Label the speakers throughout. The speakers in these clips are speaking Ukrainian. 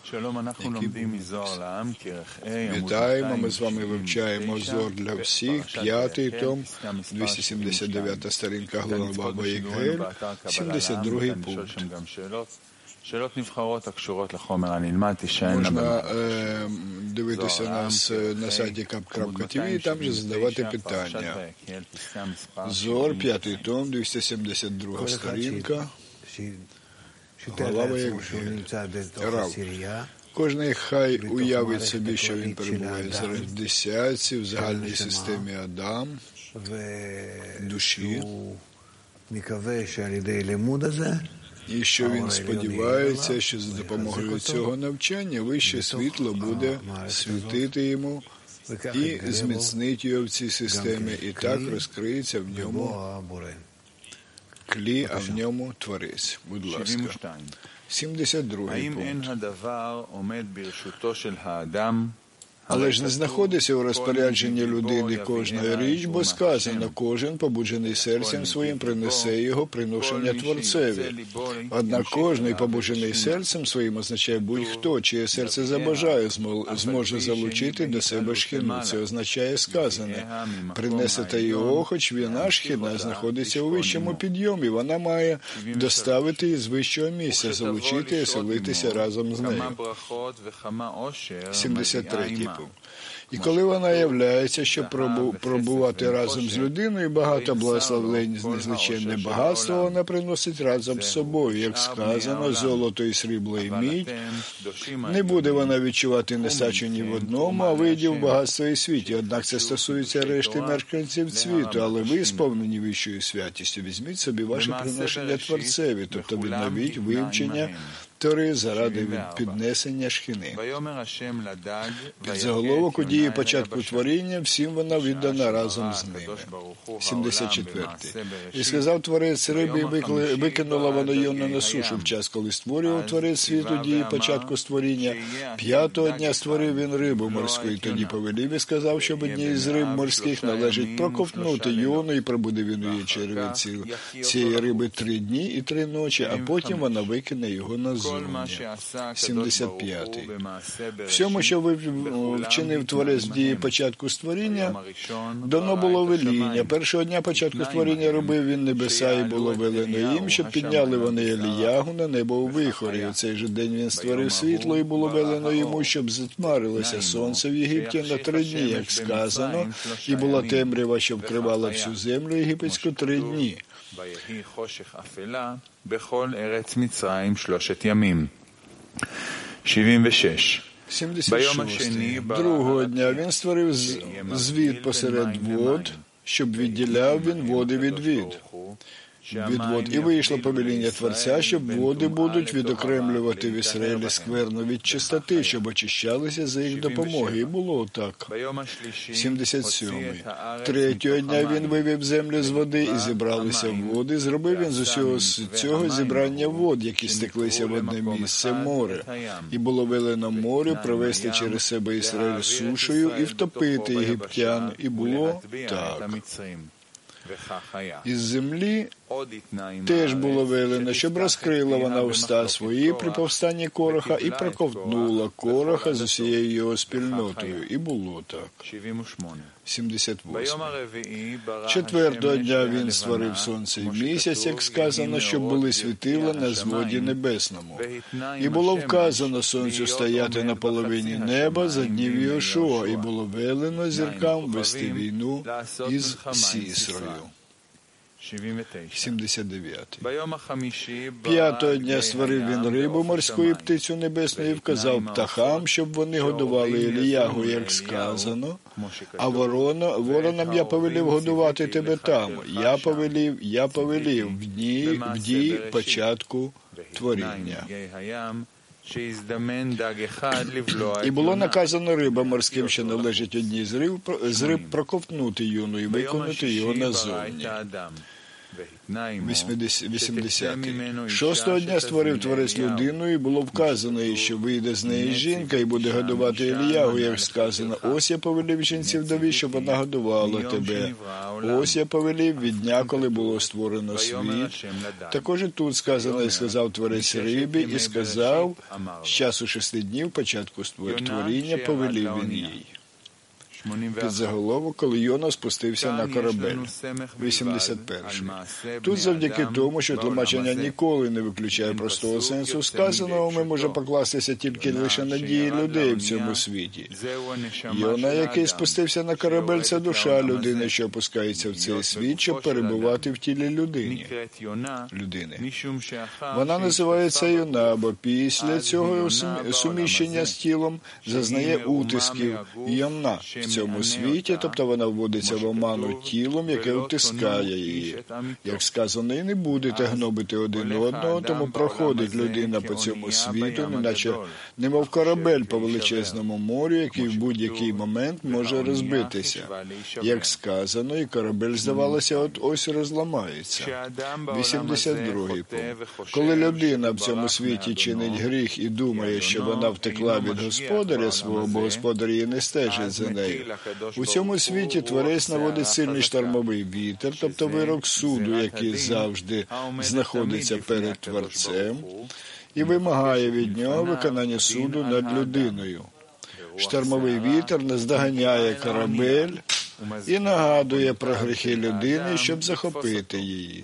Speaker 1: Вітаємо, ми з вами вивчаємо Зор для всіх, 5-й том, 279 сторінка Глава Ваїкгель, 72-й пункт. Можна дивитися нас на сайті kap.tv і там же задавати питання. Зор, 5-й том, 272 сторінка, Глава Ваїкгель. Рав. Кожний хай уявить собі, що він перебуває зараз в десятці, в загальній системі Адам, душі, і що він сподівається, що за допомогою цього навчання вище світло буде світити йому і зміцнить його в цій системі, і так розкриється в ньому клі, а в ньому творець. Будь ласка. 72-й пункт. Але ж не знаходиться у розпорядженні людини кожна річ, бо сказано, кожен, побуджений серцем своїм, принесе його приношення Творцеві. Однак кожний, побуджений серцем своїм, означає будь-хто, чиє серце забажає, зможе залучити до себе шхіну. Це означає сказане, принесете його, хоч вона, шхіна, знаходиться у вищому підйомі, вона має доставити її з вищого місця, залучити і оселитися разом з нею. 73-й пункт. І коли вона являється, щоб пробувати разом з людиною, багато благословлень, незліченне багатство вона приносить разом з собою. Як сказано, золото і срібло і мідь. Не буде вона відчувати нестачу ні в одному, а вийде в багатство і світі. Однак це стосується решти мешканців світу, але ви, сповнені вищою святістю, візьміть собі ваше приношення Творцеві, тобто відновіть вивчення Тори заради піднесення шхини. Під заголовок у дії початку творіння, всім вона віддана разом з ними. 74-й. І сказав Творець риби, і викинула вона його на сушу в час, коли створював Творець світу дії початку створіння. 5-го дня створив він рибу морську, і тоді повелів і сказав, щоб одній з риб морських належить проковтнути йону, і пробуде він у її червиці цієї риби 3 дні і 3 ночі, а потім вона викине його назовні. 75-й. Всьому, що вчинив Творець в дії початку створіння, дано було веління. Першого дня початку створіння робив він небеса, і було велено їм, щоб підняли вони Еліягу на небо у вихорі. У цей же день він створив світло, і було велено йому, щоб затьмарилося сонце в Єгипті на 3 дні, як сказано, і була темрява, що вкривала всю землю єгипетську 3 дні.
Speaker 2: בכל ארץ מצרים 3 ימים. 76.
Speaker 1: 76. Другого дня він створив звід посеред вод, щоб відділяв він води від вод. І вийшло повеління Творця, щоб води будуть відокремлювати в Ізраїлі скверну від чистоти, щоб очищалися за їх допомоги. І було так. 77. Третього дня він вивів землю з води і зібралися води. Зробив він з усього цього зібрання вод, які стеклися в одне місце море. І було велено морю провести через себе Ізраїль сушею і втопити єгиптян. І було так. Із землі теж було велено, щоб розкрила вона уста свої при повстанні Кораха і проковтнула Кораха з усією його спільнотою. І було так. 78. Четвертого дня він створив сонце і місяць, як сказано, щоб були світила на зводі небесному. І було вказано сонцю стояти на половині неба за днів Йошуа, і було велено зіркам вести війну із Сісрою. 79. 5-го дня створив він рибу морську і птицю небесну і вказав птахам, щоб вони годували Еліягу, як сказано, а воронам я повелів годувати тебе там. Я повелів в дні початку творіння. І було наказано рибам морським, що належить одній з риб, проковтнути юну і виконати його назовні. 80. Шостого дня створив Творець людину, і було вказано їй, що вийде з неї жінка і буде годувати Іліягу, як сказано, ось я повелів жінці вдові, щоб вона годувала тебе. Ось я повелів від дня, коли було створено світ. Також і тут сказано, і сказав Творець рибі, і сказав, з часу 6 днів, початку творіння, повелів він їй. Під заголовок, коли Йона спустився на корабель. 81. Тут завдяки тому, що тлумачення ніколи не виключає простого сенсу сказаного, ми можемо покластися тільки лише надії людей в цьому світі. Йона, який спустився на корабель, це душа людини, що опускається в цей світ, щоб перебувати в тілі людини. Вона називається Йона, бо після цього суміщення з тілом зазнає утисків Йона в цьому світі, тобто вона вводиться в оману тілом, яке утискає її. Як сказано, і не будете гнобити один одного, тому проходить людина по цьому світу, неначе немов корабель по величезному морю, який в будь-який момент може розбитися. Як сказано, і корабель, здавалося, ось розламається. 82 пункт. Коли людина в цьому світі чинить гріх і думає, що вона втекла від господаря свого, бо господар її не стежить за нею, у цьому світі Творець наводить сильний штормовий вітер, тобто вирок суду, який завжди знаходиться перед Творцем, і вимагає від нього виконання суду над людиною. Штормовий вітер наздоганяє корабель і нагадує про гріхи людини, щоб захопити її.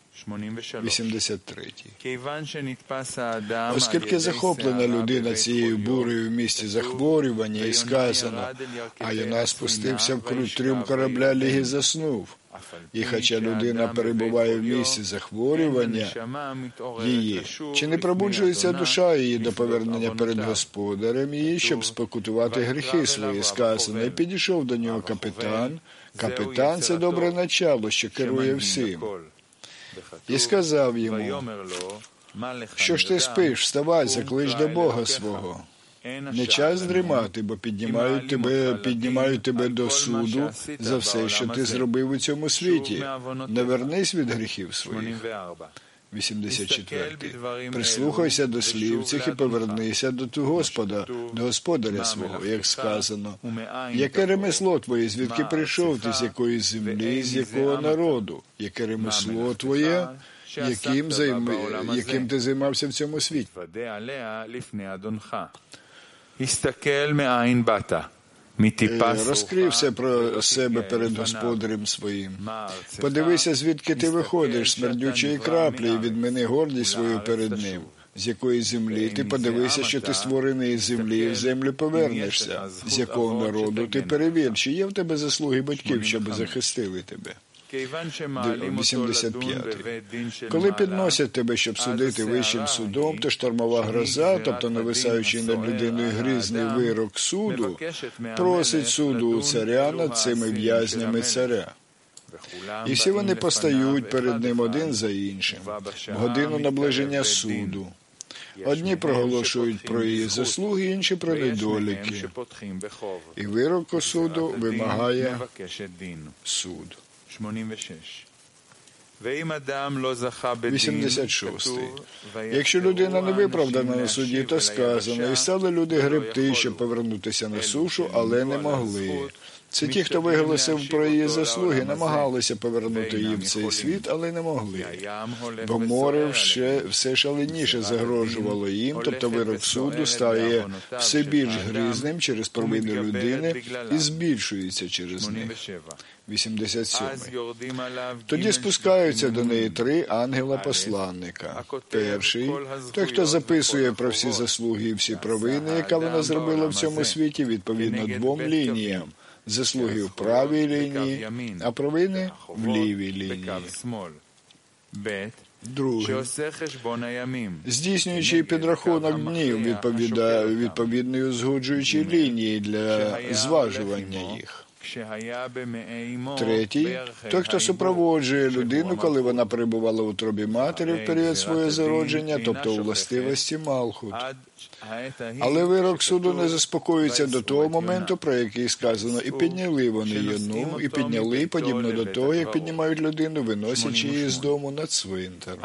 Speaker 1: 83. Оскільки захоплена людина цією бурею в місті захворювання, і сказано, а Йона спустився в трюм корабля ліг і заснув. І хоча людина перебуває в місці захворювання її, чи не пробуджується душа її до повернення перед господарем її, щоб спокутувати гріхи свої, сказано, і підійшов до нього капітан. Капітан – це добре начало, що керує всім. І сказав йому, що ж ти спиш, вставай, заклич до Бога свого. Не час дрімати, бо піднімають тебе до суду за все, що ти зробив у цьому світі. Не вернись від гріхів своїх. 84. Прислухайся до слів цих і повернися до Господа, до господаря свого, як сказано. Яке ремесло твоє, звідки прийшов ти, з якої землі, з якого народу? Яке ремесло твоє, яким ти займався в цьому світі? Розкрився про себе перед господарем своїм. Подивися, звідки ти виходиш, смердючої краплі, і відмини гордість свою перед ним. З якої землі ти подивися, що ти створений із землі, і в землю повернешся. З якого народу ти перевір, чи є в тебе заслуги батьків, щоб захистили тебе. 85. Коли підносять тебе, щоб судити вищим судом, то штормова гроза, тобто нависаючий над людиною грізний вирок суду, просить суду у царя над цими в'язнями царя. І всі вони постають перед ним один за іншим, в годину наближення суду. Одні проголошують про її заслуги, інші про недоліки. І вирок суду вимагає суд. 86. Якщо людина не виправдана на суді, то сказано, і стали люди гребти, щоб повернутися на сушу, але не могли. Це ті, хто виголосив про її заслуги, намагалися повернути її в цей світ, але не могли. Бо море все шаленіше загрожувало їм, тобто вирок суду стає все більш грізним через провини людини і збільшується через них. 87. Тоді спускаються до неї 3 ангела-посланника. Перший – той, хто записує про всі заслуги і всі провини, яка вона зробила в цьому світі, відповідно 2 лініям. Заслуги в правій лінії, а провини в лівій лінії. Другий. Здійснюючи підрахунок днів відповідної узгоджуючої лінії для зважування їх. Третій – той, хто супроводжує людину, коли вона перебувала в утробі матері в період свого зародження, тобто у властивості Малхут. Але вирок суду не заспокоюється до того моменту, про який сказано, і підняли вони Йону, і підняли, подібно до того, як піднімають людину, виносячи її з дому на цвинтар.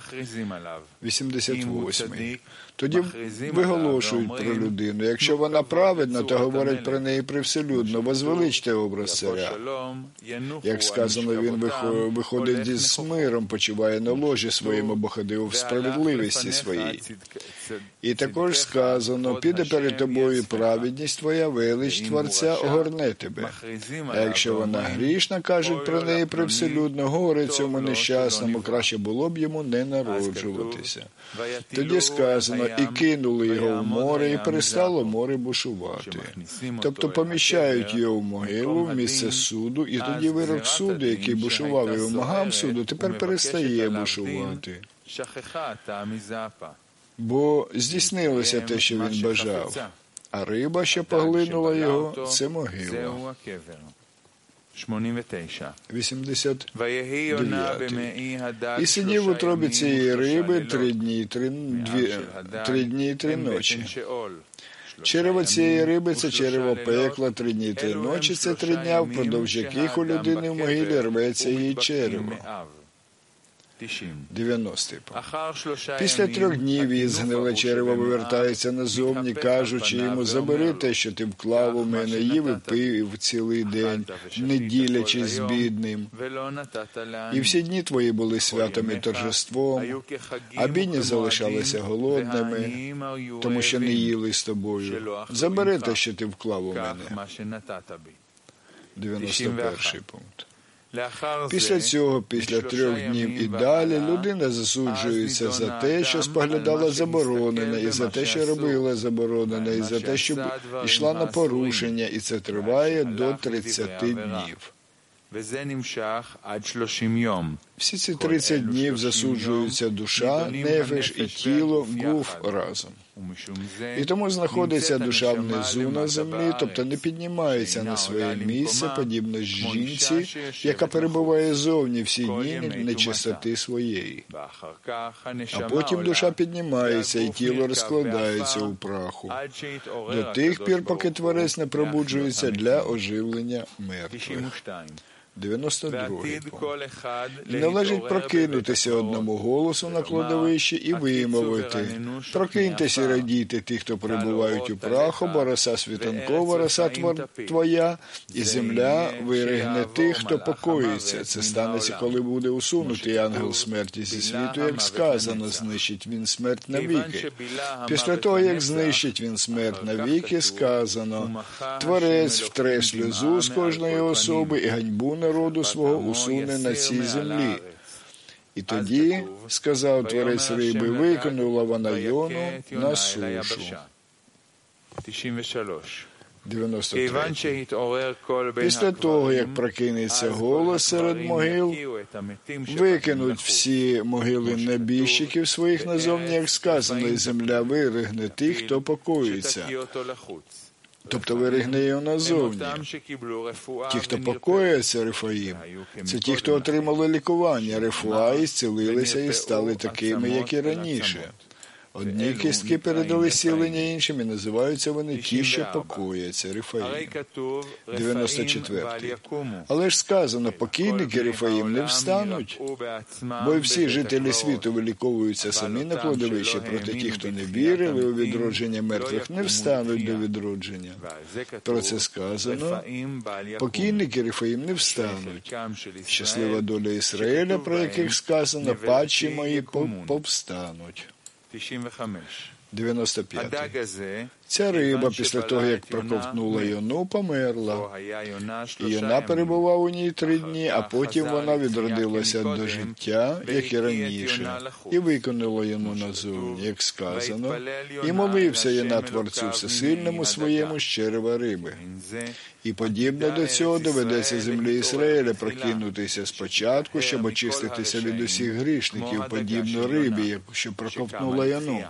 Speaker 1: 88. Тоді виголошують про людину. Якщо вона праведна, то говорять про неї привселюдно. Возвеличте образ царя. Як сказано, він виходить із миром, почиває на ложі своєму, бо ходив в справедливості своїй. І також сказано, піде перед тобою праведність твоя, велич Творця огорне тебе. А якщо вона грішна, кажуть про неї привселюдно, горе цьому нещасному, краще було б йому не народжуватися. Тоді сказано, і кинули його в море, і перестало море бушувати. Тобто поміщають його в могилу, в місце суду, і тоді вирок суду, який бушував і вимагав суду, тепер перестає бушувати. Бо здійснилося те, що він бажав, а риба, що поглинула його, це могила. 89. І сидів в утробі цієї риби 3 дні і 3 ночі. Черево цієї риби – це черево пекла, 3 дні і 3 ночі – це 3 дня, впродовж яких у людини в могилі рветься її черево. 90. Після 3 днів її згниле черево вивертається назовні, кажучи йому, забери те, що ти вклав у мене, їв і пив цілий день, не ділячись з бідним. І всі дні твої були святом і торжеством, а бідні залишалися голодними, тому що не їли з тобою. Забери те, що ти вклав у мене. 91 пункт. Після цього, після 3 днів і далі, людина засуджується за те, що споглядала заборонене, і за те, що робила заборонене, і за те, що йшла на порушення, і це триває до 30 днів. Всі ці 30 днів засуджуються душа, нефеш і тіло, гуф разом. І тому знаходиться душа внизу на землі, тобто не піднімається на своє місце, подібно жінці, яка перебуває зовні всі дні нечистоти своєї. А потім душа піднімається, і тіло розкладається у праху, до тих пір, поки Творець не пробуджується для оживлення мертвих. 92 пункт. І належить прокинутися одному голосу на кладовищі і вимовити: прокиньтеся і радійте ті, хто перебувають у праху, бо роса світанкова, роса твоя, і земля виригне тих, хто покоїться. Це станеться, коли буде усунутий ангел смерті зі світу, як сказано, знищить він смерть навіки. Після того, як знищить він смерть навіки, сказано: Творець втре сльозу з кожної особи і ганьбу народу свого усуне на цій землі. І тоді, сказав Творець риби, викинула вона Йону на сушу. 93. Після того, як прокинеться голос серед могил, викинуть всі могили небіжчиків своїх назовні, як сказано, і земля виригне тих, хто покоїться. Тобто виригне його назовні. Ті, хто покоїться, Рефаїм, це ті, хто отримали лікування, рефуа, і зцілилися і стали такими, як і раніше. Одні кістки передали зцілення іншим, і називаються вони ті, що покояться, Рефаїм. 94. Але ж сказано, покійники Рефаїм не встануть, бо й всі жителі світу виліковуються самі на кладовищі, проте ті, хто не вірили у відродження мертвих, не встануть до відродження. Про це сказано, покійники Рефаїм не встануть. Щаслива доля Ізраїля, про яких сказано, падші мої повстануть. 95. Ця риба, після того, як проковтнула Йону, померла. І Йона перебував у ній 3 дні, а потім вона відродилася до життя, як і раніше, і викинула Йону назовні, як сказано, і молився Йона Творцю Всесильному своєму з черева риби. І подібно до цього доведеться землі Ізраїля прокинутися спочатку, щоб очиститися від усіх грішників, подібно рибі, що проковтнула Йону.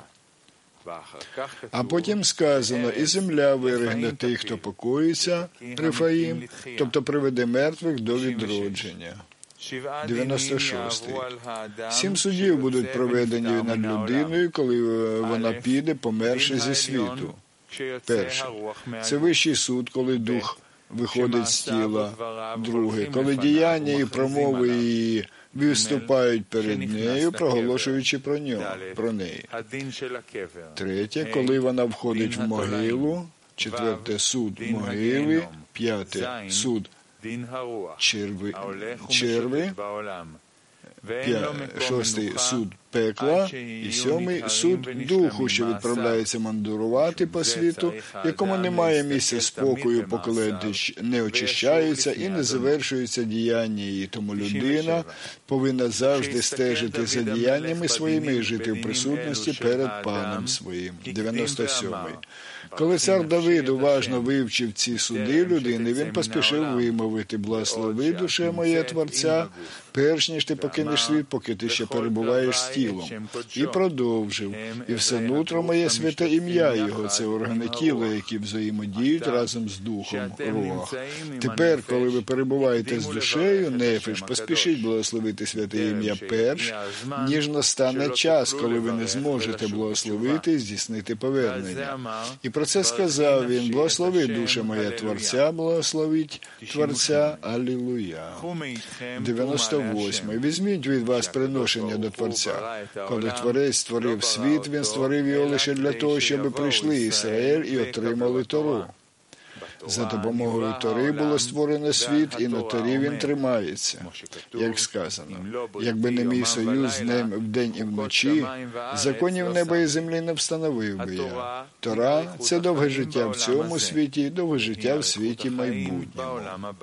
Speaker 1: А потім сказано, і земля виригне тих, хто покоїться, Рефаїм, тобто приведе мертвих до відродження. 96. 7 судів будуть проведені над людиною, коли вона піде, померши зі світу. Перше. Це вищий суд, коли дух виходить з тіла. Друге. Коли діяння і промови її виступають перед нею, проголошуючи про неї. Третє. Коли вона входить в могилу. Четверте. Суд могили. П'яте. Суд черви. Шостий суд пекла, і сьомий суд духу, що відправляється мандрувати по світу, якому немає місця спокою, поки не очищаються і не завершуються діяння її. Тому людина повинна завжди стежити за діяннями своїми і жити в присутності перед Паном своїм. 97. Коли цар Давид уважно вивчив ці суди людини, він поспішив вимовити: «Благослови, душе моє, Творця, перш ніж ти покинеш світ, поки ти ще перебуваєш з тілом». І продовжив: «І все нутро моє святе ім'я Його». Це органи тіла, які взаємодіють разом з духом, руах. Тепер, коли ви перебуваєте з душею, нефеш, поспішіть благословити святе ім'я перш, ніж настане час, коли ви не зможете благословити і здійснити повернення. І про це сказав він: «Благослови, душе моя, Творця, благословіть Творця, Алілуя». 98. Візьміть від вас приношення до Творця. Коли Творець створив світ, він створив його лише для того, щоб прийшли Ізраїль і отримали Тору. За допомогою Тори було створено світ, і на Торі він тримається. Як сказано: «Якби не мій союз з ним вдень і вночі, законів неба і землі не встановив би я». Тора – це довге життя в цьому світі і довге життя в світі майбутньому.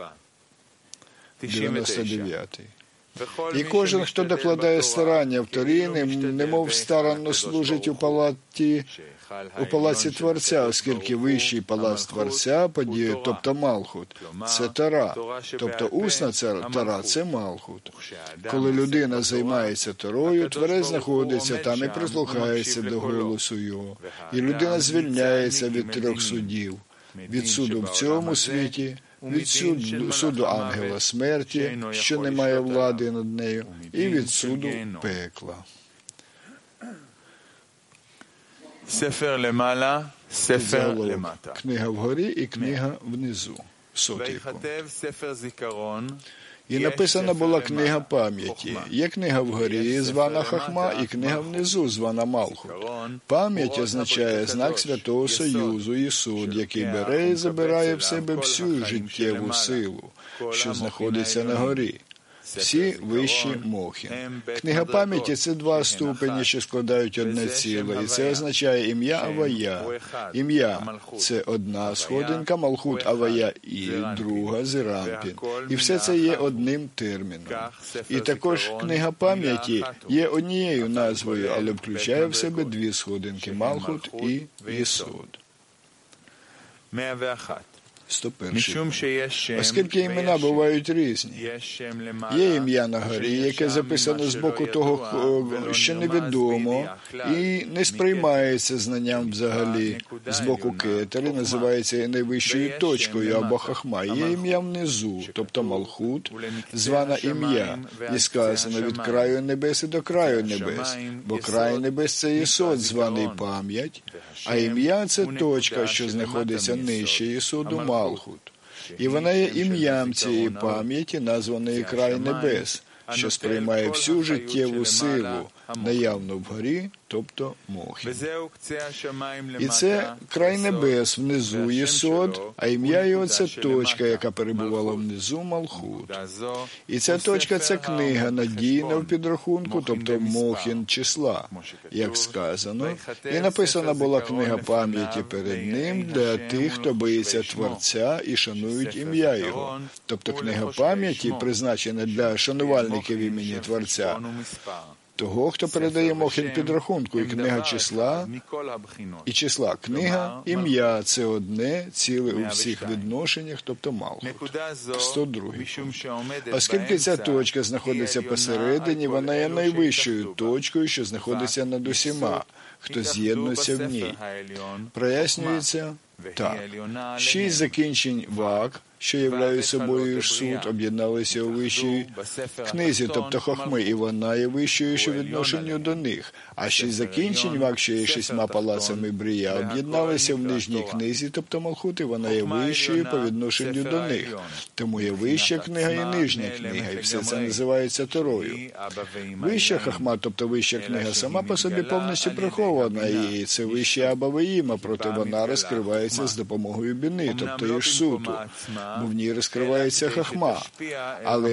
Speaker 1: 99. І кожен, хто докладає старання в Торі, немов старанно служить у палаці Творця, оскільки вищий палац Творця подіє, тобто Малхут, це Тора, тобто усна Тора – це Малхут. Коли людина займається Торою, Творець знаходиться там і прислухається до голосу його. І людина звільняється від 3 судів: від суду в цьому світі, від суду ангела смерті, що не має влади над нею, і від суду пекла. Книга вгорі і книга внизу. 100-й пункт. І написана була книга пам'яті. Є книга вгорі, звана Хахма, і книга внизу, звана Малхут. Пам'ять означає знак Святого Союзу, Єсод, який бере і забирає в себе всю життєву силу, що знаходиться на горі. Всі вищі мохи. Книга пам'яті – це 2 ступені, що складають одне ціле, і це означає ім'я Авая. Ім'я – це одна сходинка, Малхут Авая і друга Зерампін. І все це є одним терміном. І також книга пам'яті є однією назвою, але включає в себе 2 сходинки – Малхут і Єсод. 101. Оскільки імена бувають різні. Є ім'я на горі, яке записано з боку того, що невідомо, і не сприймається знанням взагалі. З боку кетери називається найвищою точкою або хахма. Є ім'я внизу, тобто Малхут, звана ім'я, і сказано від краю небес і до краю небес, бо край небес – це Єсод, званий пам'ять, а ім'я – це точка, що знаходиться нижче Єсоду, Малхут. І вона є ім'ям цієї пам'яті, названої край небес, що сприймає всю життєву силу, наявну вгорі, тобто мохи. І це край небес, внизу Єсод, а ім'я його – це точка, яка перебувала внизу, Малхут. І ця точка – це книга, надійна в підрахунку, тобто мохін числа, як сказано. І написана була книга пам'яті перед ним для тих, хто боїться Творця і шанують ім'я його. Тобто книга пам'яті призначена для шанувальників імені Творця, того, хто передає мохін підрахунку, і книга числа, і числа. Книга, ім'я – це одне ціле у всіх відношеннях, тобто Малхут. 102. Оскільки ця точка знаходиться посередині, вона є найвищою точкою, що знаходиться над усіма. хто з'єднується в ній. Прояснюється так. 6 закінчень вак, що являють собою суд, об'єдналися у вищій книзі, тобто хохми, і вона є вищою, що відношенню до них. А 6 закінчень вак, що є 6 палацами брія, об'єдналися в нижній книзі, тобто Малхут, і вона є вищою по відношенню до них. Тому є вища книга і нижня книга, і все це називається Торою. Вища хохма, тобто вища книга, сама по собі повністю прихована, і це вища Аба Веїма, проте вона розкривається з допомогою біни, тобто Ішсуту, бо в ній розкривається хохма, але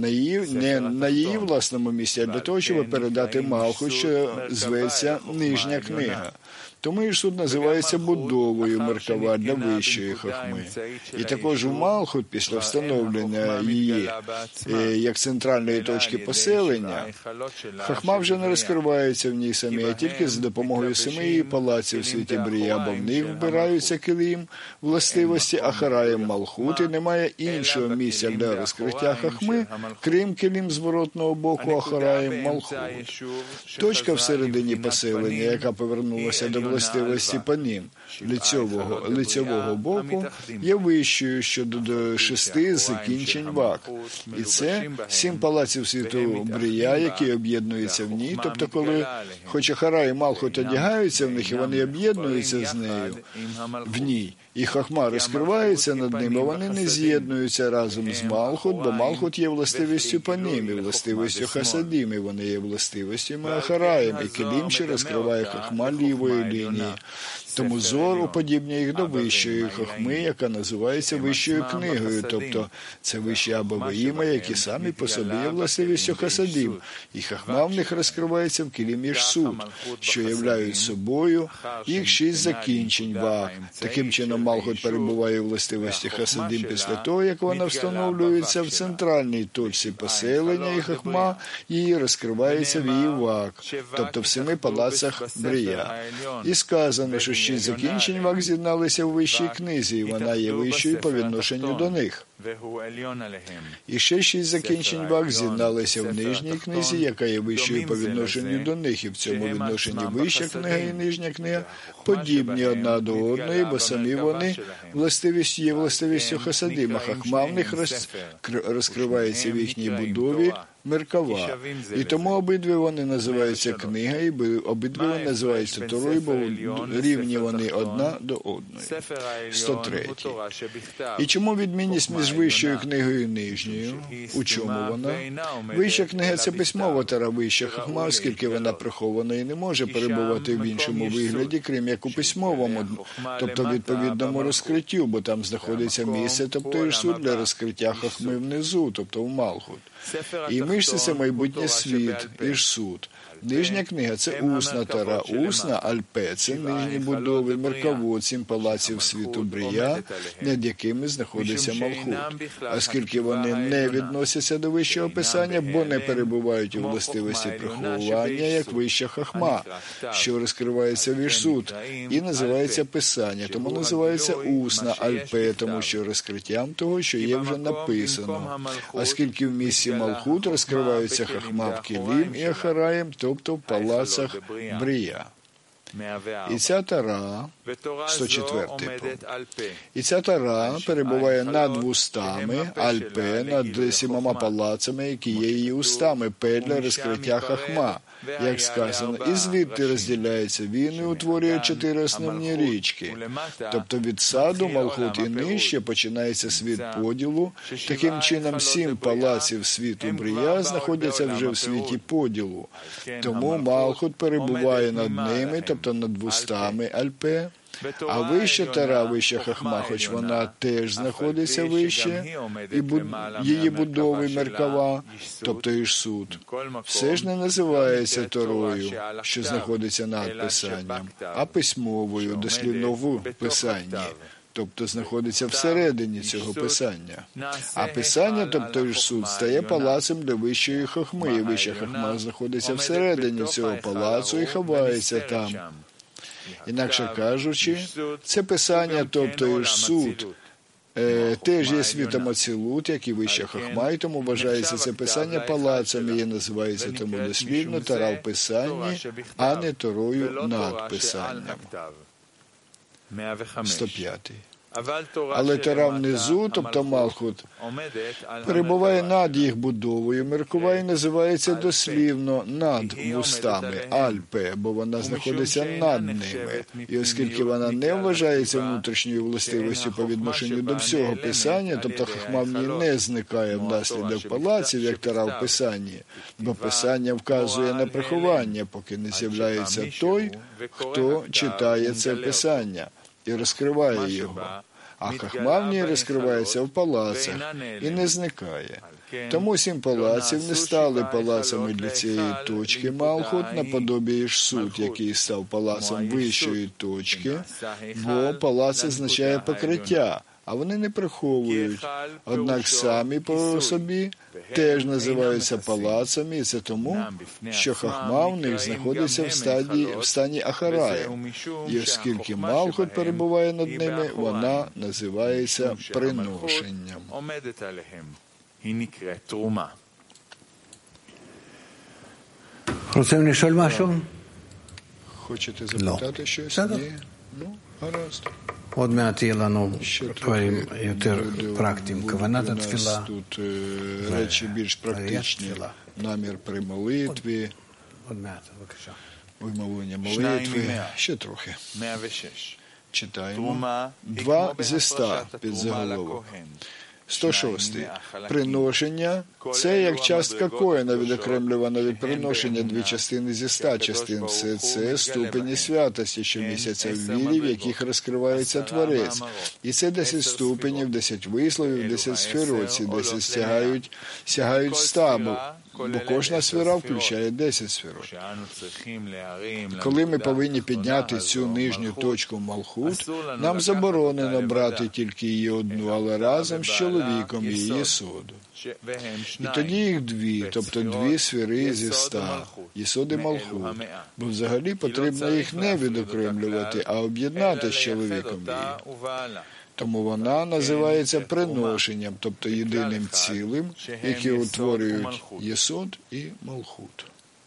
Speaker 1: не на її власному місці, а для того, щоб передати Малхут, що зветься нижня книга. Тому Ішсут називається будовою Меркава для вищої хохми. І також у Малхут, після встановлення її як центральної точки поселення, хохма вже не розкривається в ній самій, а тільки за допомогою 7 її палаців в світі Брія, бо в них вбираються килим властивості Ахараєм Малхут, і немає іншого місця для розкриття хохми, крім килим зворотного боку Ахараєм Малхут. Точка всередині поселення, яка повернулася до властивості панім лицьового боку, є вищою щодо 6 закінчень вак. І це 7 палаців світу Брія, які об'єднуються в ній, тобто коли хоч Ахара і Малхут одягаються в них, і вони об'єднуються з нею в ній, і хохма розкривається над ними, вони не з'єднуються разом з Малхут, бо Малхут є властивістю панім, і властивістю хасадім, і вони є властивістю Ахараєм, і килим, що розкриває хохма лівої лінії. Тому Зор уподібнює їх до вищої хохми, яка називається вищою книгою, тобто це вищі Аба Веїма, які самі по собі є властивістю хасадим, і хохма в них розкривається в килимі Ішсут, що являють собою їх 6 закінчень вак. Таким чином Малхут перебуває у властивості хасадим після того, як вона встановлюється в центральній точці поселення, і хохма її розкривається в її вак, тобто в 7 палацах Брія. І сказано, що 6 закінчень вак з'єдналися в вищій книзі, і вона є вищою по відношенню до них. І ще 6 закінчень вак з'єдналися в нижній книзі, яка є вищою по відношенню до них, і в цьому відношенні вища книга і нижня книга подібні одна до одної, бо самі вони є властивістю хасадим, а хохма в них розкривається в їхній будові Меркава. І тому обидві вони називаються книга, і обидві вони називаються Торою, бо рівні вони одна до одної. 103. І чому відмінність між вищою книгою і нижньою? У чому вона? Вища книга – це письмова Тора, вища хохма, оскільки вона прихована і не може перебувати в іншому вигляді, крім як у письмовому, тобто відповідному розкриттю, бо там знаходиться місце, тобто Ішсут для розкриття хохми внизу, тобто в Малхут. І мишці – це майбутній світ, Ішсут. Нижня книга – це усна Тора, усна Альпе – це нижні будови Меркавот, 7 палаців світу Брія, над якими знаходиться Малхут. Оскільки вони не відносяться до вищого писання, бо не перебувають у властивості приховування, як вища хохма, що розкривається в Ішсут, і називається писання, тому називається усна Альпе, тому що розкриттям того, що є вже написано. Оскільки в місці Малхут розкриваються хохма в килим і Ахараєм, тобто в палацах Брія. І ця Тора, 104 пункт, і ця Тора перебуває над вустами Альпе, над 7 палацами, які є її устами, Пе для розкриття хохма, як сказано, і звідти розділяється він і утворює 4 основні річки. Тобто від саду, Малхут і нижче починається світ поділу. Таким чином 7 палаців світу Брія знаходяться вже в світі поділу. Тому Малхут перебуває над ними, тобто над вустами Альпе. А вища Тора, вища хохма, хоч вона теж знаходиться вище, і її будови Меркава, тобто Ішсут, все ж не називається Торою, що знаходиться над Писанням, а письмовою, дослівно в Писанні, тобто знаходиться всередині цього Писання. А Писання, тобто Ішсут, стає палацем для вищої хохми, і вища хохма знаходиться всередині цього палацу і ховається там. Інакше кажучи, це Писання, тобто Ішсут, теж є світом Ацилут, як і вища Хохма, і тому вважається це писання палацом, і називається тому дослівно Тора в писанні, а не Торою над писанням. 105. Але Тора внизу, тобто Малхут, перебуває над їх будовою, міркуває, називається дослівно над вустами, альпе, бо вона знаходиться над ними. І оскільки вона не вважається внутрішньою властивістю по відношенню до всього писання, тобто Хохма в ній не зникає внаслідок палаців, як Тора в писанні, бо писання вказує на приховання, поки не з'являється той, хто читає це писання і розкриває його. А Хохма в ній розкривається в палацах і не зникає. Тому 7 палаців не стали палацами для цієї точки Малхут, наподобі Шсут, який став палацем вищої точки, бо палац означає покриття, а вони не приховують. Однак самі по собі теж називаються палацами, і це тому, що Хохма в них знаходиться в стані Ахараю. І оскільки Малхут перебуває над ними, вона називається приношенням. Хочете запитати щось? Ні? Ну, гаразд.
Speaker 3: עוד מעט יהיה לנו דברים יותר פרקטיים, כוונת התפילה
Speaker 1: тут речі більш практичні. Намір при молитві,
Speaker 3: עוד מעט, בבקשה.
Speaker 1: вимовлення молитви. Ще трохи. Читаємо. 2 зі 100 під заголовок. 106. Приношення – це як частка коїна, відокремлювана від приношення 2 частини зі 100 частин. Все це ступені святості, що містяться в вірі, в яких розкривається Творець. І це 10 ступенів, 10 висловів, 10 сферот. Ці 10 сягають 100, бо кожна сфера включає 10 сферот. Коли ми повинні підняти цю нижню точку Малхут, нам заборонено брати тільки її одну, але разом з чоловіком її Єсоду. І тоді їх 2, тобто 2 сфери зі 100, Єсод і Малхут, бо взагалі потрібно їх не відокремлювати, а об'єднати з чоловіком її. Тому вона називається приношенням, тобто єдиним цілим, яке утворюють Єсод і Малхут.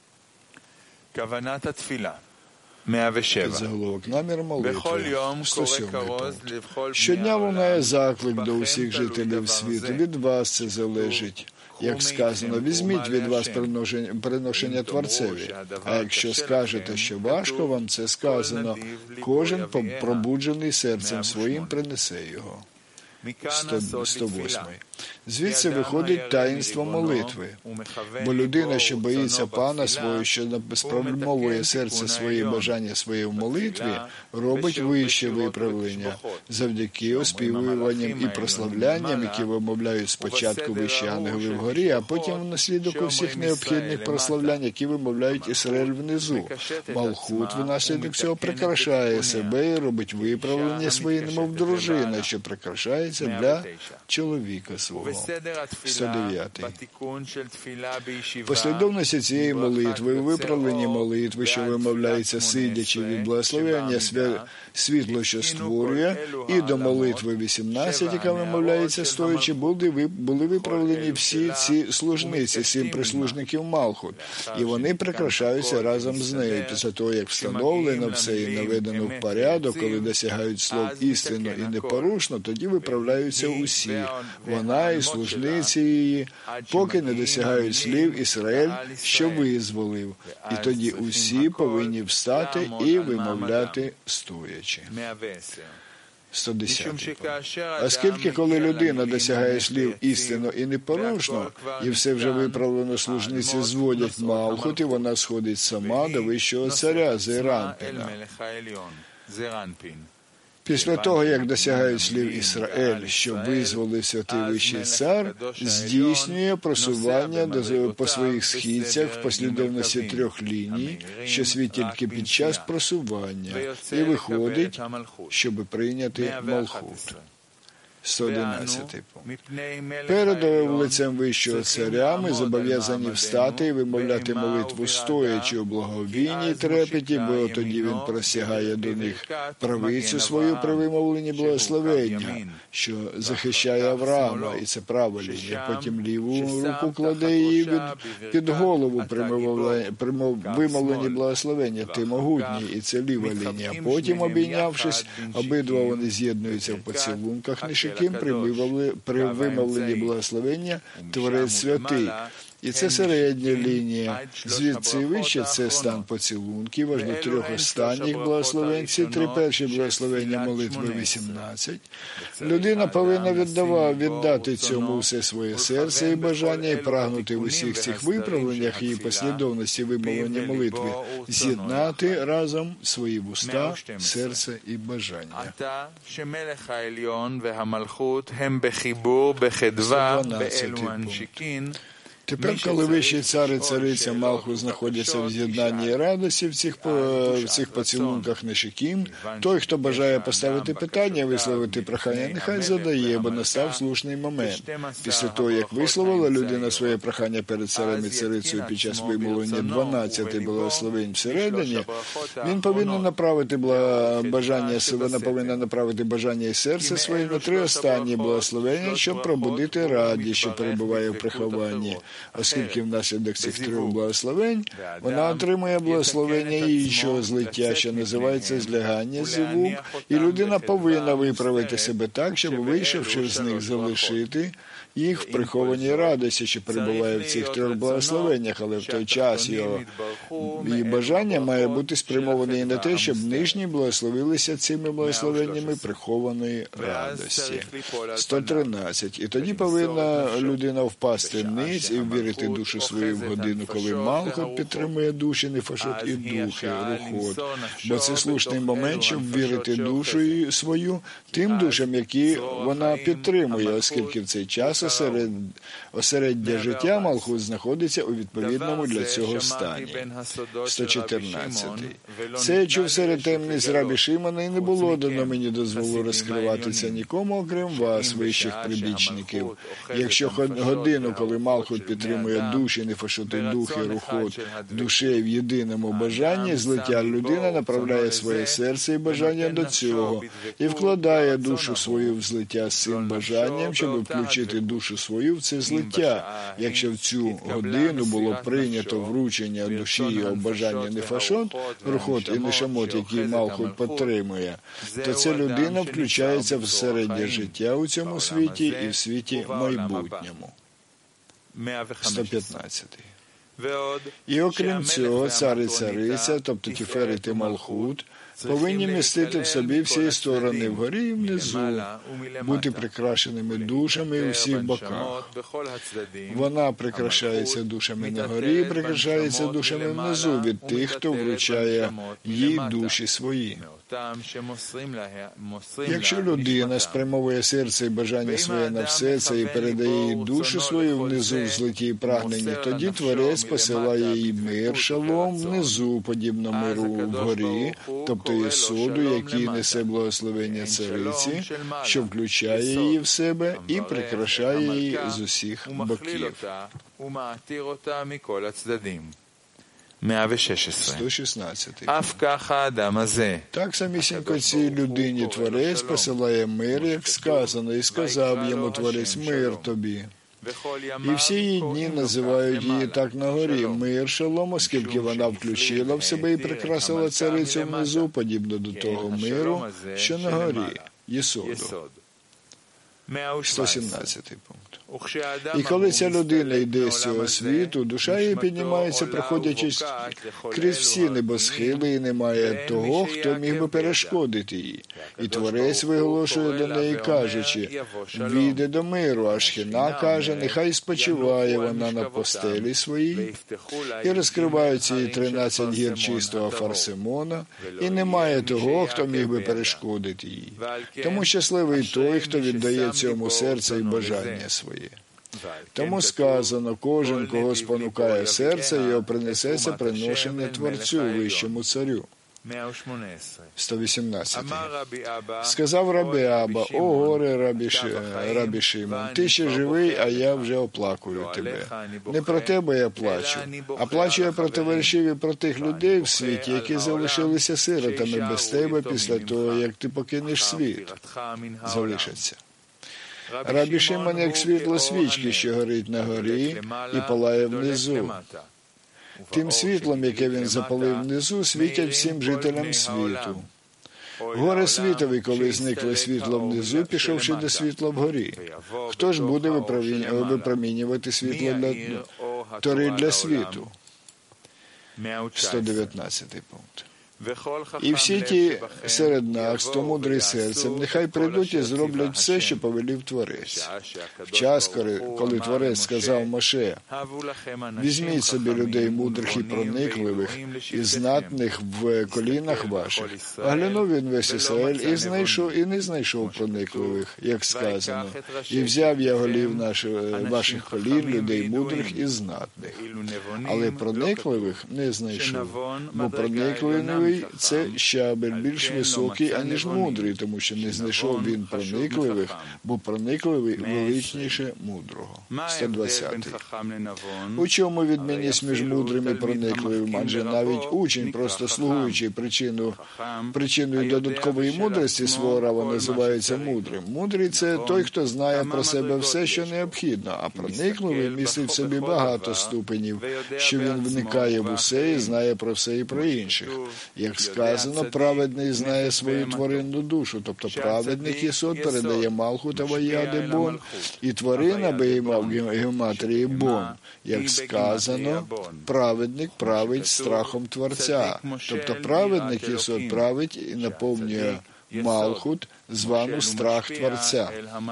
Speaker 1: Заголовок намір молитви. 107 пункт. Щодня лунає заклик до усіх жителів світу. Від вас це залежить. Як сказано, візьміть від вас приношення Творцеві. А якщо скажете, що важко вам це сказано, кожен пробуджений серцем своїм принесе його. 108. Звідси виходить таїнство молитви. Бо людина, що боїться Пана свого, що спрямовує серце своє бажання своє в молитві, робить вище виправлення завдяки оспівуванням і прославлянням, які вимовляють спочатку вищі ангели вгорі, а потім внаслідок усіх необхідних прославлянь, які вимовляють Ісраїль внизу. Малхут внаслідок цього прикрашає себе і робить виправлення своє, немов дружина, що прикрашається для чоловіка свого. 109. Послідовності цієї молитви, у виправленні молитви, що вимовляється сидячи, від благословення світло, що створює, і до молитви 18, яка вимовляється стоячи, були виправлені всі ці служниці, 7 прислужників Малхут, і вони прикрашаються разом з нею. Після того, як встановлено все і наведено в порядок, коли досягають слов істинно і непорушно, тоді виправляються усі. Вона і служниці її, поки не досягають слів Ісраїль, що визволив. І тоді усі повинні встати і вимовляти стоячи. 110. Оскільки, коли людина досягає слів істинно і непорушно, і все вже виправлено, служниці зводять Малхут, і вона сходить сама до вищого царя Зеранпіна. Після того, як досягають слів Ісраїль, що визволив святий вищий цар, здійснює просування по своїх східцях в послідовності 3 ліній, що світять тільки під час просування, і виходить, щоб прийняти Малхут. 111 пункт. Перед лицем Вищого Царя ми зобов'язані встати і вимовляти молитву стоячи у благовінні й трепеті, бо тоді він просягає до них правицю свою при вимовленні благословення, що захищає Авраама, і це права лінія. Потім ліву руку кладе її під голову при вимовленні благословення. Ти могутній, і це ліва лінія. Потім, обійнявшись, обидва вони з'єднуються в поцілунках нишиким при вимовленні благословення Творець святий. І це середня лінія. Звідси вище це стан поцілунків, аж до трьох останніх благословень. Ці три перші благословення молитви 18. Людина повинна віддати цьому все своє серце і бажання, і прагнути в усіх цих виправленнях і послідовності вимовлення молитви, з'єднати разом свої вуста, серце і бажання. 112 пункт. Тепер, коли Вищий Цар і Цариця Малхут знаходяться в з'єднанні і радості в цих поцілунках нишикім, той, хто бажає поставити питання, висловити прохання, нехай задає, бо настав слушний момент. Після того, як висловила людина своє прохання перед царем і царицею під час вимовлення 12 благословень всередині, вона повинна направити бажання і серце своє на три останні благословення, щоб пробудити радість, що перебуває в прихованні. Оскільки внаслідок цих трьох благословень вона отримує благословення іншого злиття, що називається злягання звук, і людина повинна виправити себе так, щоб, вийшовши з них, залишити їх в прихованій радості, що перебуває в цих трьох благословеннях, але в той час її бажання має бути спрямоване і на те, щоб нижні благословилися цими благословеннями прихованої радості. 113. І тоді повинна людина впасти ниць і ввірити душу свою в годину, коли Малхут підтримує душі, нефашот і духи, рухот. Бо це слушний момент, щоб ввірити душу свою тим душам, які вона підтримує, оскільки в цей час осереддя життя Малхут знаходиться у відповідному для цього стані. 114. Це я чув серед темниць рабі Шимона, і не було дано мені дозволу розкривати це нікому, окрім вас, вищих прибічників. Якщо годину, коли Малхут підтримує душі, нефашоти, духи, рухот, душею в єдиному бажанні, злиття людина направляє своє серце і бажання до цього, і вкладає душу свою в злиття з цим бажанням, щоб включити душу свою в це злиття. Якщо в цю годину було прийнято вручення душі його бажання нефашот, рухот і нешамот, які Малхут підтримує, то ця людина включається в середнє життя у цьому світі і в світі майбутньому. 115. І окрім цього, цар і цариця, тобто Тіферет і Малхут, повинні містити в собі всі сторони вгорі і внизу, бути прикрашеними душами у всіх боках. Вона прикрашається душами на горі і прикрашається душами внизу від тих, хто вручає їй душі свої. Якщо людина спрямовує серце і бажання своє на все це і передає їй душу свою внизу в злиті і прагненні, тоді Творець посилає їй мир, шалом внизу, подібно миру вгорі, тобто Єсоду, який несе благословення цариці, що включає її в себе і прикрашає її з усіх боків. 116. Так самісінько цій людині Творець посилає мир, як сказано, і сказав йому Творець: мир тобі. І всі її дні називають її так на горі: мир, шалом, оскільки вона включила в себе і прикрасила царицю внизу, подібно до того миру, що на горі, Єсоду. 117 пункт. І коли ця людина йде з цього світу, душа її піднімається, проходячи крізь всі небосхили, і немає того, хто міг би перешкодити їй. І Творець виголошує до неї, кажучи: «Війде до миру», а Шхіна каже: «Нехай спочиває вона на постелі своїй». І розкриваються їй 13 гір чистого Фарсимона, і немає того, хто міг би перешкодити їй. Тому щасливий той, хто віддає цьому серце і бажання своє. Тому сказано: кожен, кого спонукає серце, його принесеться приношення Творцю, Вищому Царю. 118. Сказав Рабі Аба: «О горе, Рабі Шимон, ти ще живий, а я вже оплакую тебе. Не про тебе я плачу, а плачу я про товаришів і про тих людей в світі, які залишилися сиротами без тебе після того, як ти покинеш світ. Залишаться». Рабі Шимон як світло свічки, що горить на горі і палає внизу. Тим світлом, яке він запалив внизу, світять всім жителям світу. Горе світові, коли зникло світло внизу, пішовши до світла вгорі. Хто ж буде випромінювати світло для світу? 119 пункт. І всі ті серед нас, хто мудрий серцем, нехай прийдуть і зроблять все, що повелів Творець. В час, коли Творець сказав Моше: «Візьміть собі людей мудрих і проникливих, і знатних в колінах ваших». Оглянув він весь Ізраїль і не знайшов проникливих, як сказано. «І взяв я голів ваших колін, людей мудрих і знатних». Але проникливих не знайшов, бо проникливий – це щабель більш високий, аніж мудрий, тому що не знайшов він проникливих, бо проникливий величніше мудрого. 120. У чому відмінність між мудрим і проникливим? Адже навіть учень, просто слугуючий причиною додаткової мудрості свого рава, називається мудрим. Мудрий – це той, хто знає про себе все, що необхідно, а проникливий містить в собі багато ступенів, що він вникає в усе і знає про все і про інших. Як сказано, праведний знає свою тваринну душу, тобто праведник Єсод передає Малхут Аваяди Бон, і тварина би мав геометрії Бон. Як сказано, праведник править страхом Творця, тобто праведник Єсод править і наповнює Малхут, звану страх Творця.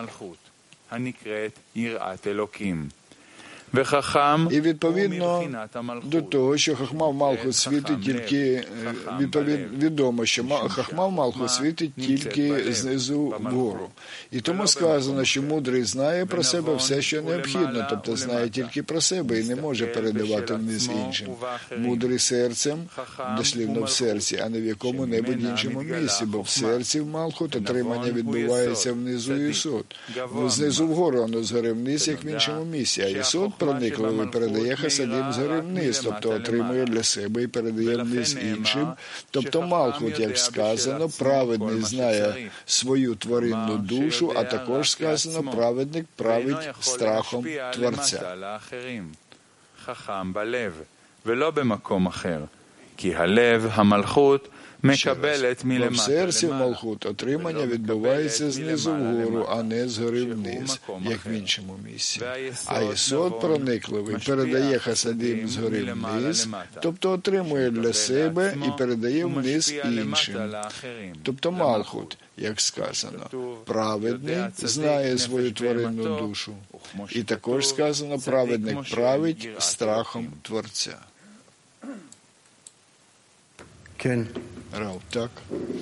Speaker 1: І відповідно до того, що Хахма в Малхут світить тільки, відомо, що Хахма в Малхут світить тільки знизу вгору. І тому сказано, що мудрий знає про себе все, що необхідно, тобто знає тільки про себе і не може передавати вниз іншим. Мудрий серцем, дослівно в серці, а не в якому-небудь іншому місці, бо в серці в Малхут отримання відбувається внизу Єсод. Знизу вгору, воно згори вниз, як в іншому місці, а Єсод проникливий передає хасадим згори вниз, тобто отримує для себе і передає вниз іншим. Тобто Малхут, як сказано, праведний знає свою тваринну душу, а також сказано, праведник править страхом Творця. Бо в серці в Малхут отримання відбувається знизу вгору, а не згори вниз, як в іншому місці. А Єсод проникливий передає хасадим згори вниз, тобто отримує для себе і передає вниз іншим. Тобто Малхут, як сказано, праведний знає свою тваринну душу. І також сказано, праведник править страхом Творця. רב, так.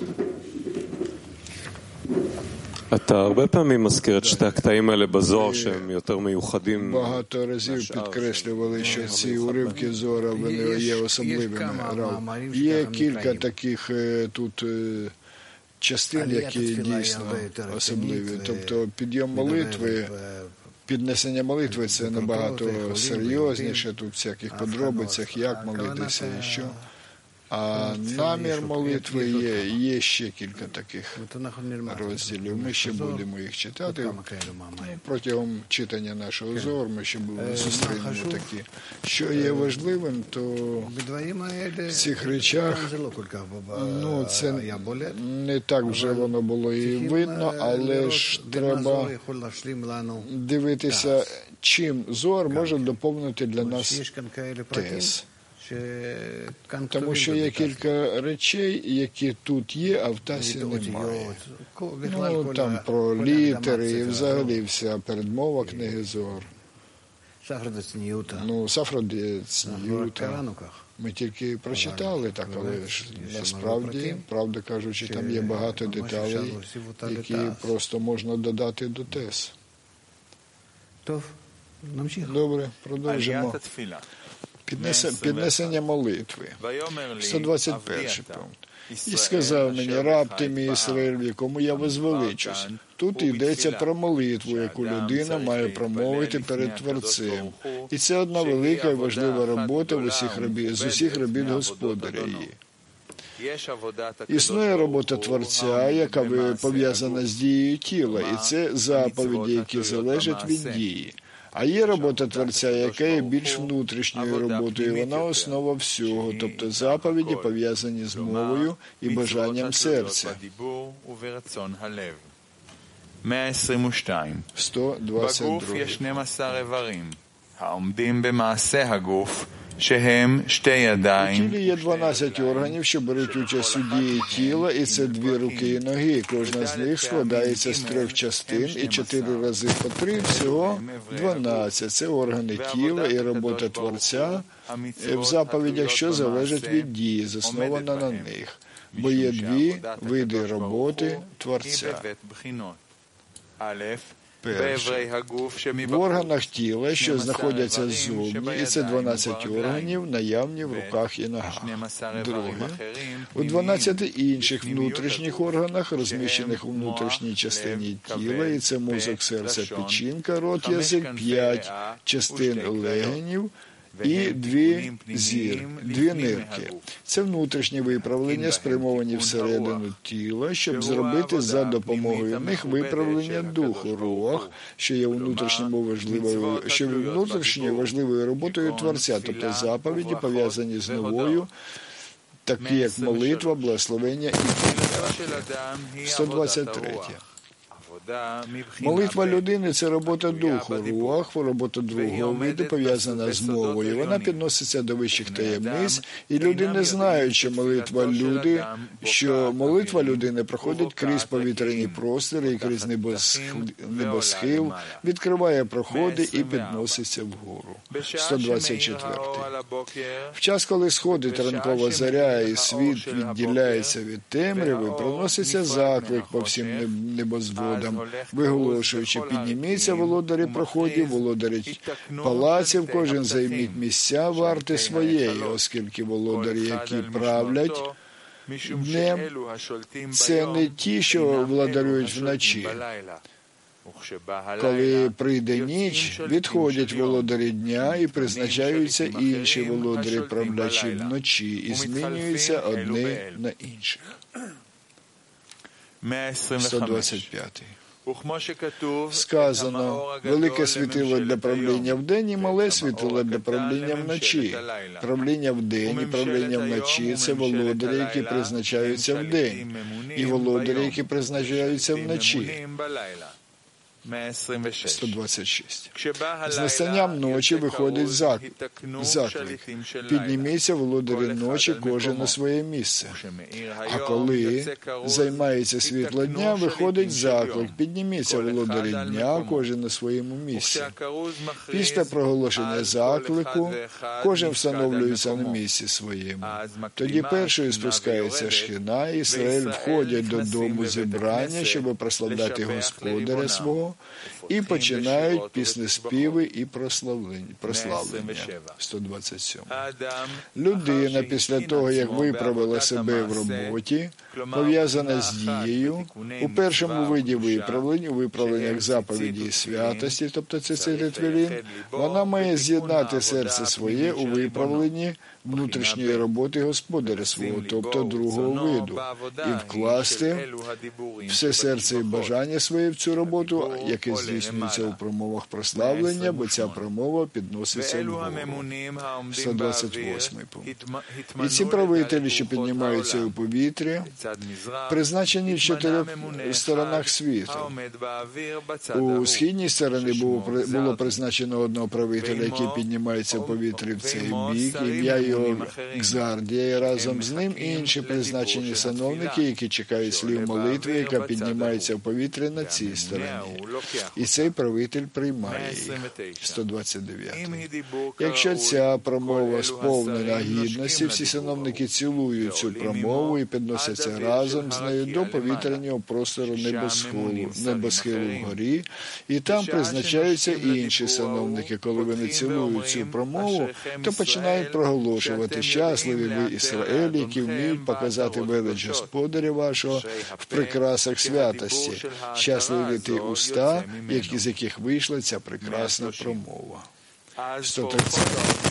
Speaker 4: אתה הרבה פעמים מזכיר את שתי הקטעים האלה בזוהר שהם יותר מיוחדים.
Speaker 1: Багато разів підкреслювали, що ці уривки Зора, вони є особливими. Є кілька таких тут частин, які дійсно особливі. Тобто підйом молитви, піднесення молитви – це набагато серйозніше, тут всяких подробицях, як молитися і що. А намір молитви є ще кілька таких розділів. Ми ще будемо їх читати. Протягом читання нашого Зор ми ще зустрінемо такі. Що є важливим, то в цих речах, це не так вже воно було і видно, але ж треба дивитися, чим Зор може доповнити для нас тез. Тому що є кілька речей, які тут є, а в Тасі немає. Там про літери і взагалі вся передмова книги Зор. Сафра де Цніюта. Ми тільки прочитали так, але ж насправді, правда кажучи, там є багато деталей, які просто можна додати до тез. Добре, продовжимо. Піднесення молитви. 121 пункт. «І сказав мені, раб ти мій Ісраїль, в якому я возвеличусь». Тут йдеться про молитву, яку людина має промовити перед Творцем. І це одна велика і важлива робота з усіх робіт Господаря її. Існує робота Творця, яка пов'язана з дією тіла, і це заповіді, які залежать від дії. А є робота Творця, яка є більш внутрішньою роботою, і вона основа всього, тобто заповіді, пов'язані з мовою і бажанням серця. 122.
Speaker 2: בגוף יש 12 איברים, העומדים במעשה הגוף, שהם שתי
Speaker 1: У
Speaker 2: ידיים.
Speaker 1: тілі є 12 органів, що беруть участь у дії тіла, і це 2 руки і ноги. Кожна з них складається з 3 частин, і 4 рази по 3, всього 12. Це органи тіла і робота Творця в заповідях, що залежать від дії, заснована на них. Бо є 2 види роботи Творця. Перше. В органах тіла, що знаходяться ззовні, і це 12 органів, наявні в руках і ногах. Друге. У 12 інших внутрішніх органах, розміщених у внутрішній частині тіла, і це мозок, серце, печінка, рот, язик, 5 частин легенів, і 2 нирки. Це внутрішні виправлення, спрямовані всередину тіла, щоб зробити за допомогою них виправлення духу, руах, що є внутрішньою важливою роботою Творця, тобто заповіді, пов'язані з новою, такі як молитва, благословення і молитва. 123. Молитва людини – це робота духу, руах, робота другого виду, пов'язана з мовою. Вона підноситься до вищих таємниць, і люди не знають, що молитва людини проходить крізь повітряні простори і крізь небосхил, відкриває проходи і підноситься вгору. 124. В час, коли сходить ранкова заря і світ відділяється від темряви, проноситься заклик по всім небозводам, виголошуючи: підніміться, володарі проходів, володарі палаців, кожен займіть місця варти своєї, оскільки володарі, які правлять днем, це не ті, що владарюють вночі. Коли прийде ніч, відходять володарі дня і призначаються інші володарі правлячі вночі, і змінюються одні на інших. 125. Сказано: велике світило для правління вдень і мале світило для правління вночі. Правління вдень і правління вночі – це володарі, які призначаються вдень, і володарі, які призначаються вночі. 126. З настанням ночі виходить заклик: підніміться, володарі ночі, кожен на своє місце. А коли займається світло дня, виходить заклик: підніміться, володарі дня, кожен на своєму місці. Після проголошення заклику кожен встановлюється на місці своєму. Тоді першою спускається Шхіна, і Ісраїль входять до дому зібрання, щоб прославляти Господаря свого, і починають піснеспіви і прославлення. 127. Людина після того, як виправила себе в роботі, пов'язана з дією, у першому виді виправлень, у виправленнях заповіді і святості, тобто це цитатвілін, вона має з'єднати серце своє у виправленні внутрішньої роботи Господаря свого, тобто другого виду, і вкласти все серце і бажання своє в цю роботу, яке здійснюється у промовах прославлення, бо ця промова підноситься вгору. 128 пункт. І ці правителі, що піднімаються у повітрі, призначені в 4 сторонах світу. У східній стороні було призначено одного правителя, який піднімається в повітрі в цей бік, ім'я його Гзардія, і разом з ним інші призначені сановники, які чекають слів молитви, яка піднімається в повітрі на цій стороні. і цей правитель приймає їх. 129. Якщо ця промова сповнена гідності, всі сановники цілують цю промову і підносяться разом з нею до повітряного простору небосхилу вгорі, і там призначаються інші сановники. Коли вони цілують цю промову, то починають проголошувати: щасливі ви, Ісраїлі, які вміють показати велич Господаря вашого в прикрасах святості. Щасливі ті уста, з яких вийшла ця прекрасна промова. 130.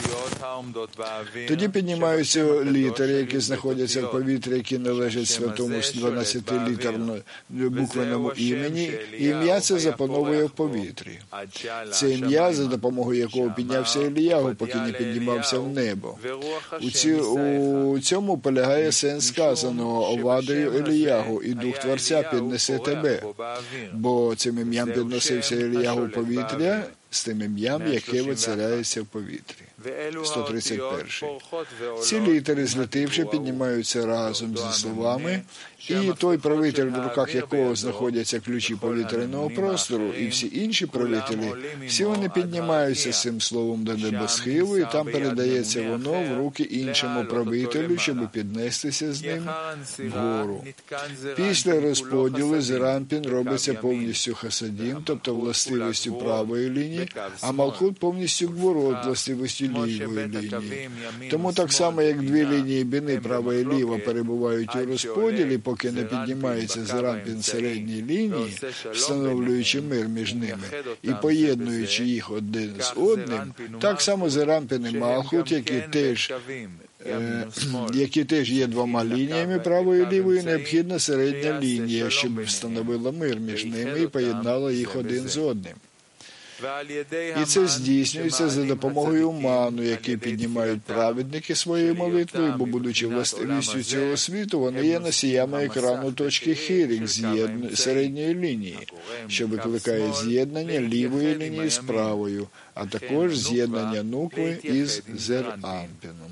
Speaker 1: Тоді піднімаються літери, які знаходяться в повітрі, які належать святому 12-літерно-буквенному імені, і ім'я це запановує в повітрі. Це ім'я, за допомогою якого піднявся Іліягу, поки не піднімався в небо. У цьому полягає сенс сказаного Овадою Іліягу: і Дух Творця піднесе тебе. Бо цим ім'ям підносився Іліягу в повітря, з тим ім'ям, яке вицаряється в повітрі. 131. Ці літери, злетивши, піднімаються разом зі словами, і той правитель, в руках якого знаходяться ключі повітряного простору, і всі інші правителі, всі вони піднімаються з цим словом до небосхилу, і там передається воно в руки іншому правителю, щоб піднестися з ним вгору. Після розподілу Зеранпін робиться повністю хасадім, тобто властивістю правої лінії, а Малхут повністю гворот, властивістю лівої лінії. Тому так само, як дві лінії біни, права і ліва, перебувають у розподілі, поки не піднімається Зеранпін середньої лінії, встановлюючи мир між ними і поєднуючи їх один з одним, так само Зеранпін і Малхут, які теж є двома лініями, правою і лівою, необхідна середня лінія, щоб встановила мир між ними і поєднала їх один з одним. І це здійснюється за допомогою ману, який піднімають праведники своєю молитвою, бо, будучи властивістю цього світу, вони є носіями екрану точки Хірік середньої лінії, що викликає з'єднання лівої лінії з правою, а також з'єднання нукви із Зеранпіном.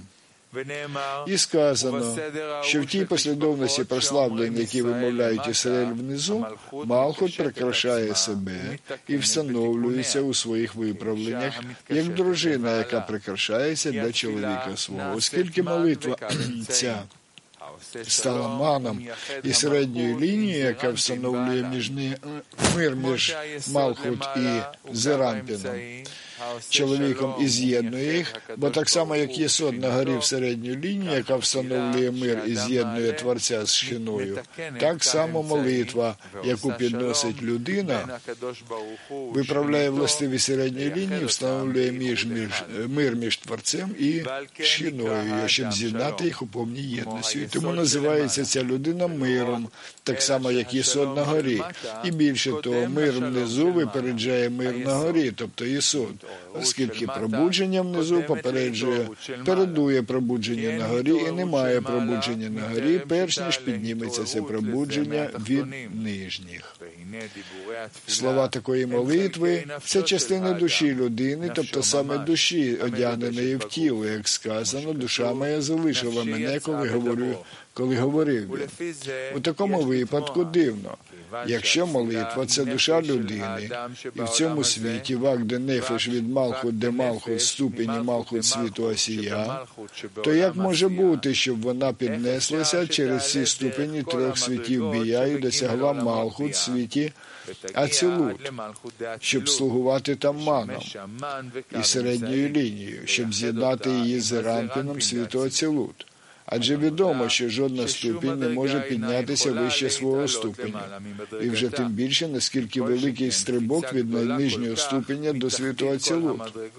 Speaker 1: І сказано, що в тій послідовності прославлень, які вимовляють Ісраїль внизу, Малхут прикрашає себе і встановлюється у своїх виправленнях, як дружина, яка прикрашається для чоловіка свого. Оскільки молитва ця стала маном і середньою лінією, яка встановлює мир між Малхут і Зеранпіном, чоловіком, і з'єднує їх, бо так само, як Єсод на горі в середню лінію, яка встановлює мир і з'єднує Творця з Шхиною, так само молитва, яку підносить людина, виправляє властиві середньої лінії, встановлює мир між Творцем і Шхиною, щоб з'єднати їх у повній єдності. І тому називається ця людина миром, так само, як Єсод на горі. І більше того, мир внизу випереджає мир на горі, тобто Єсод, оскільки пробудження внизу передує пробудження на горі, і немає пробудження на горі, перш ніж підніметься це пробудження від нижніх. Слова такої молитви – це частина душі людини, тобто саме душі, одягненої в тіло, як сказано, душа моя залишила мене, коли говорив він. У такому випадку дивно. Якщо молитва – це душа людини, і в цьому світі вак-де нефеш від Малхут, де Малхут ступені Малхут світу Асія, то як може бути, щоб вона піднеслася через ці ступені трьох світів Бія і досягла Малхут в світі Ацилут, щоб слугувати там маном і середньою лінією, щоб з'єднати її з Зеранпіном світу Ацилут? Адже відомо, що жодна ступінь не може піднятися вище свого ступеня. І вже тим більше, наскільки великий стрибок від найнижнього ступеня до світу Ацилут.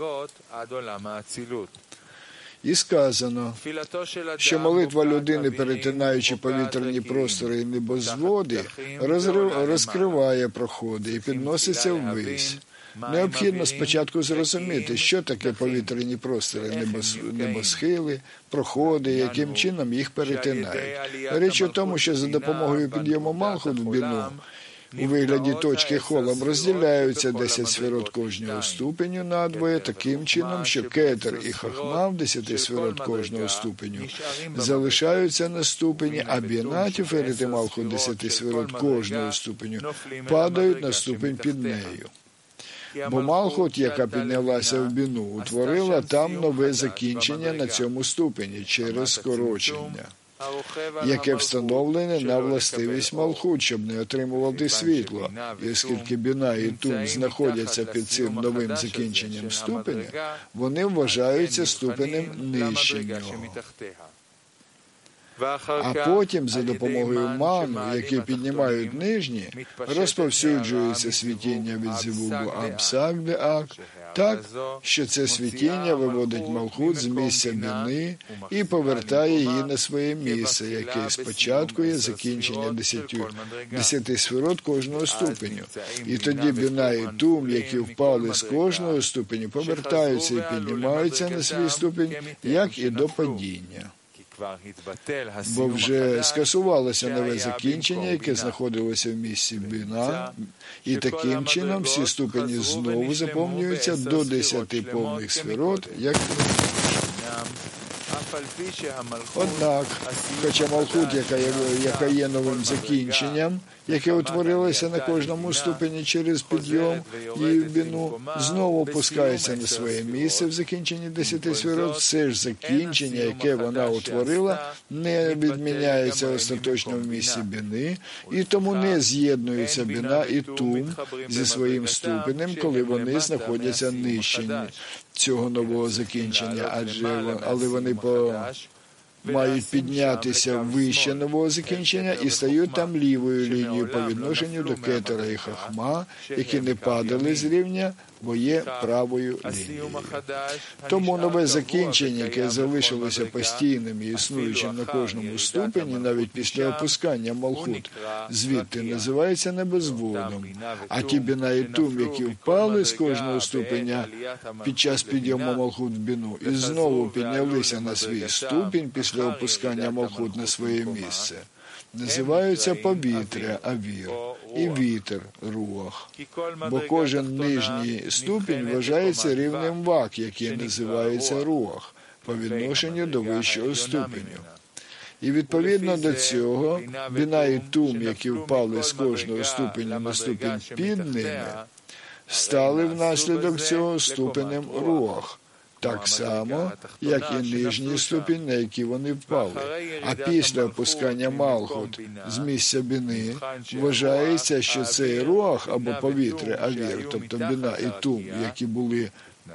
Speaker 1: І сказано, що молитва людини, перетинаючи повітряні простори і небозводи, розкриває проходи і підноситься ввись. Необхідно спочатку зрозуміти, що таке повітряні простори, небосхили, проходи, яким чином їх перетинають. Річ у тому, що за допомогою підйому Малхут в біну у вигляді точки холом розділяються 10 сферот кожного ступеню надвоє таким чином, що кетер і хахма в 10 сферот кожного ступеню залишаються на ступені, а біна, тіферет і малхут 10 сферот кожного ступеню падають на ступень під нею. Бо Малхут, яка піднялася в біну, утворила там нове закінчення на цьому ступені через скорочення, яке встановлене на властивість Малхут, щоб не отримувати світло. І оскільки біна і тум знаходяться під цим новим закінченням ступеня, вони вважаються ступенем нижче нього. А потім, за допомогою ману, які піднімають нижні, розповсюджується світіння від зивугу Абсак де Ак, так, що це світіння виводить Малхут з місця біни і повертає її на своє місце, яке спочатку є закінчення 10 сферот кожного ступеню. І тоді біна і тум, які впали з кожного ступеню, повертаються і піднімаються на свій ступінь, як і до падіння. Бо вже скасувалося нове закінчення, яке знаходилося в місці бина, і таким чином всі ступені знову заповнюються до 10 повних сферот, як однак, хоча Малхут, яка є новим закінченням, яке утворилося на кожному ступені через підйом її в біну, знову опускається на своє місце в закінченні 10 сферот, все ж закінчення, яке вона утворила, не відміняється остаточно в місці біни, і тому не з'єднуються біна і тум зі своїм ступенем, коли вони знаходяться нижче цього нового закінчення, але вони мають піднятися вище нового закінчення і стають там лівою лінією по відношенню до кетера і хахма, які не падали з рівня, бо є правою лінією. Тому нове закінчення, яке залишилося постійним і існуючим на кожному ступені, навіть після опускання Малхут, звідти називається небозводом. А ті біна і тум, які впали з кожного ступеня під час підйому Малхут в біну, і знову піднялися на свій ступінь після опускання Малхут на своє місце, називаються повітря, авір, і вітер, руах. Бо кожен нижній ступінь вважається рівнем вак, який називається руах, по відношенню до вищого ступеню. І відповідно до цього, біна і тум, які впали з кожного ступеня на ступінь під ними, стали внаслідок цього ступенем руах, так само, як і нижній ступінь, на який вони впали. А після опускання Малхут з місця біни вважається, що цей руах або повітря, авір, тобто біна і тум, які були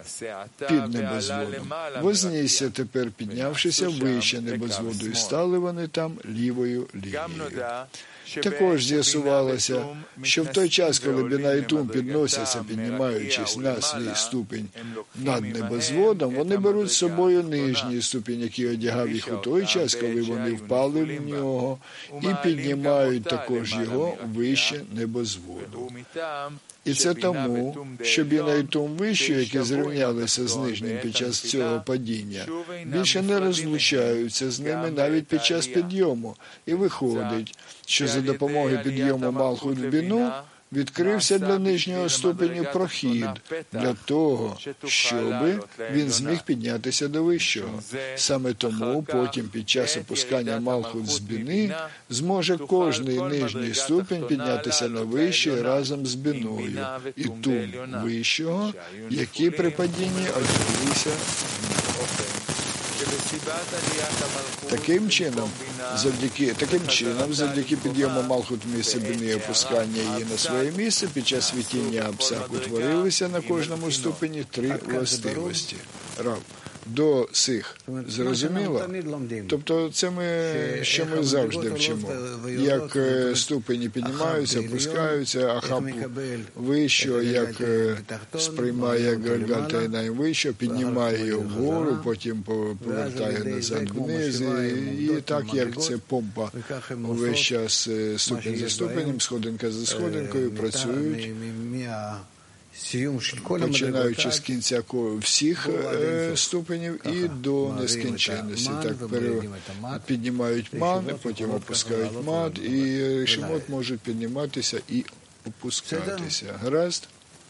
Speaker 1: під небозводом, вознісся тепер, піднявшися вище небозводу, і стали вони там лівою лінією. Також з'ясувалося, що в той час, коли біна і тум підносяться, піднімаючись на свій ступінь над небозводом, вони беруть з собою нижній ступінь, який одягав їх у той час, коли вони впали в нього, і піднімають також його вище небозводу. І це тому, що біна і тум вищі, які зрівнялися з нижнім під час цього падіння, більше не розлучаються з ними навіть під час підйому. І виходить, що за допомогою підйому Малхут в біну відкрився для нижнього ступеню прохід для того, щоб він зміг піднятися до вищого. Саме тому потім під час опускання Малхут з біни зможе кожний нижній ступінь піднятися на вищий разом з біною і тум вищого, які при падінні одяглися. Таким чином, завдяки підйому Малхут в місце біни і опускання її на своє місце, під час світіння Абсак утворилися на кожному ступені 3 властивості. До сих. Зрозуміло? Тобто це що ми завжди вчимо. Як ступені піднімаються, опускаються, ахапу вищо, як сприймає Гальгал Тайнайм вищо, піднімає його вгору, потім повертає назад вниз. І так, як це помпа весь час ступінь за ступенем, сходинка за сходинкою працюють, починаючи з кінця всіх ступенів і до нескінченності. Так піднімають ман, потім опускають мат, і шемот можуть підніматися і опускатися. Гаразд?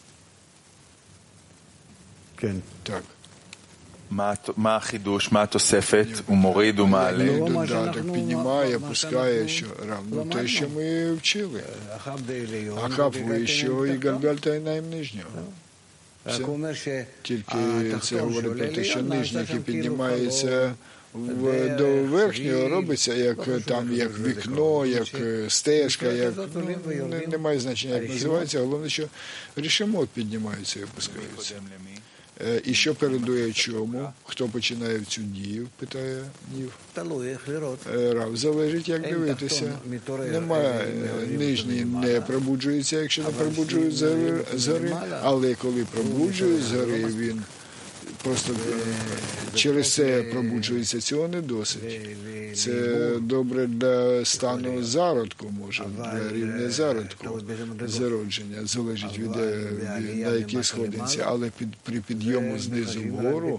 Speaker 3: כן.
Speaker 1: Так.
Speaker 2: מה החידוש, מה התוספת? הוא מוריד ומעלה.
Speaker 3: לא, מה
Speaker 1: Додаток
Speaker 3: שאנחנו-
Speaker 1: піднімає,
Speaker 3: מה
Speaker 1: опускає,
Speaker 3: שאנחנו
Speaker 1: що равно те,
Speaker 3: למדנו.
Speaker 1: що ми вчили.
Speaker 3: אחאב דעליון,
Speaker 1: Ахав
Speaker 3: וגלגל
Speaker 1: вищого і
Speaker 3: עיניים תחתון.
Speaker 1: Гальгальта עיניים нижнього.
Speaker 3: רק
Speaker 1: Все.
Speaker 3: הוא אומר
Speaker 1: Тільки
Speaker 3: שהתחתון
Speaker 1: це говорить
Speaker 3: שעולה
Speaker 1: про те, що
Speaker 3: לעליון,
Speaker 1: нижній,
Speaker 3: נעשה
Speaker 1: який
Speaker 3: שם כאילו
Speaker 1: піднімається
Speaker 3: חלון,
Speaker 1: до
Speaker 3: דרך,
Speaker 1: верхнього,
Speaker 3: שביל,
Speaker 1: робиться як
Speaker 3: לא חשוב
Speaker 1: там,
Speaker 3: איך
Speaker 1: як
Speaker 3: זה
Speaker 1: вікно,
Speaker 3: לקרוא.
Speaker 1: як
Speaker 3: Що-
Speaker 1: стежка, як
Speaker 3: Що עולים ויורדים.
Speaker 1: немає значення, як
Speaker 3: А
Speaker 1: називається. Головне, що рішемот піднімається і опускається.
Speaker 2: קודם למי?
Speaker 1: І що передує чому? Хто починає в цю дію? Питає Нів.
Speaker 3: תלוי איך לראות.
Speaker 1: Рав, залежить, як
Speaker 3: Ен
Speaker 1: дивитися.
Speaker 3: тахтон міторея,
Speaker 1: Немає,
Speaker 3: ен
Speaker 1: нижній
Speaker 3: міторея
Speaker 1: не
Speaker 3: мала.
Speaker 1: пробуджується, якщо не
Speaker 3: Але
Speaker 1: пробуджують
Speaker 3: всі
Speaker 1: згори,
Speaker 3: мала.
Speaker 1: але коли пробуджують згори, він просто через це пробуджується, цього не досить. Це добре для стану зародку, може, для рівня зародку, зародження, залежить від на якій сходинці, але при підйому знизу вгору,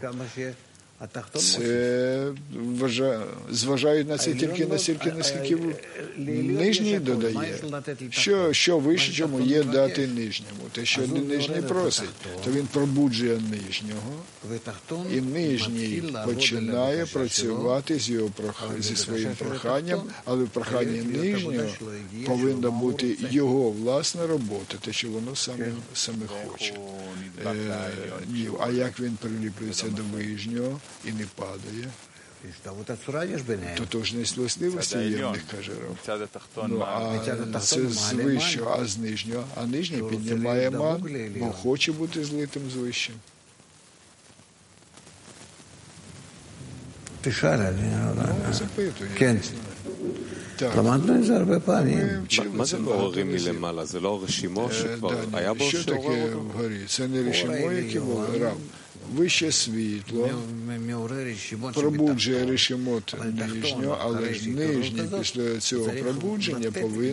Speaker 1: це зважають на це тільки настільки, наскільки нижній додає. Що вище, чому є дати нижньому. Те, що нижній просить, то він пробуджує нижнього, і нижній починає працювати зі своїм проханням, але в проханні нижнього повинна бути його власна робота, те, що воно саме хоче. А як він приліплюється до вижнього і не падає,
Speaker 3: השתוות הצורה יש ביניהם.
Speaker 1: тотожність властивості є в них, каже Рав.
Speaker 2: מצד התחתון,
Speaker 1: Ну,
Speaker 2: מה?
Speaker 1: а це з вищого, а з нижнього. А нижній піднімає ман, бо хоче бути злитим з вищим.
Speaker 3: תשאל, אני...
Speaker 1: Запитує.
Speaker 3: כן.
Speaker 1: Так,
Speaker 3: למדנו את זה הרבה פעמים.
Speaker 1: ми вчили
Speaker 4: מה
Speaker 1: це
Speaker 4: זה
Speaker 1: багато
Speaker 4: מעוררים
Speaker 1: разів.
Speaker 4: מלמעלה? זה לא רשימו שכבר היה בו
Speaker 1: Що
Speaker 4: שעורר
Speaker 1: таке
Speaker 4: אותו?
Speaker 1: вгорі? Це не рішимо, яке було. Рав. Вище світло
Speaker 3: מעורר רשימות
Speaker 1: пробуджує
Speaker 3: שמתחתון.
Speaker 1: рішимот нижнього, але ж нижній після цього пробудження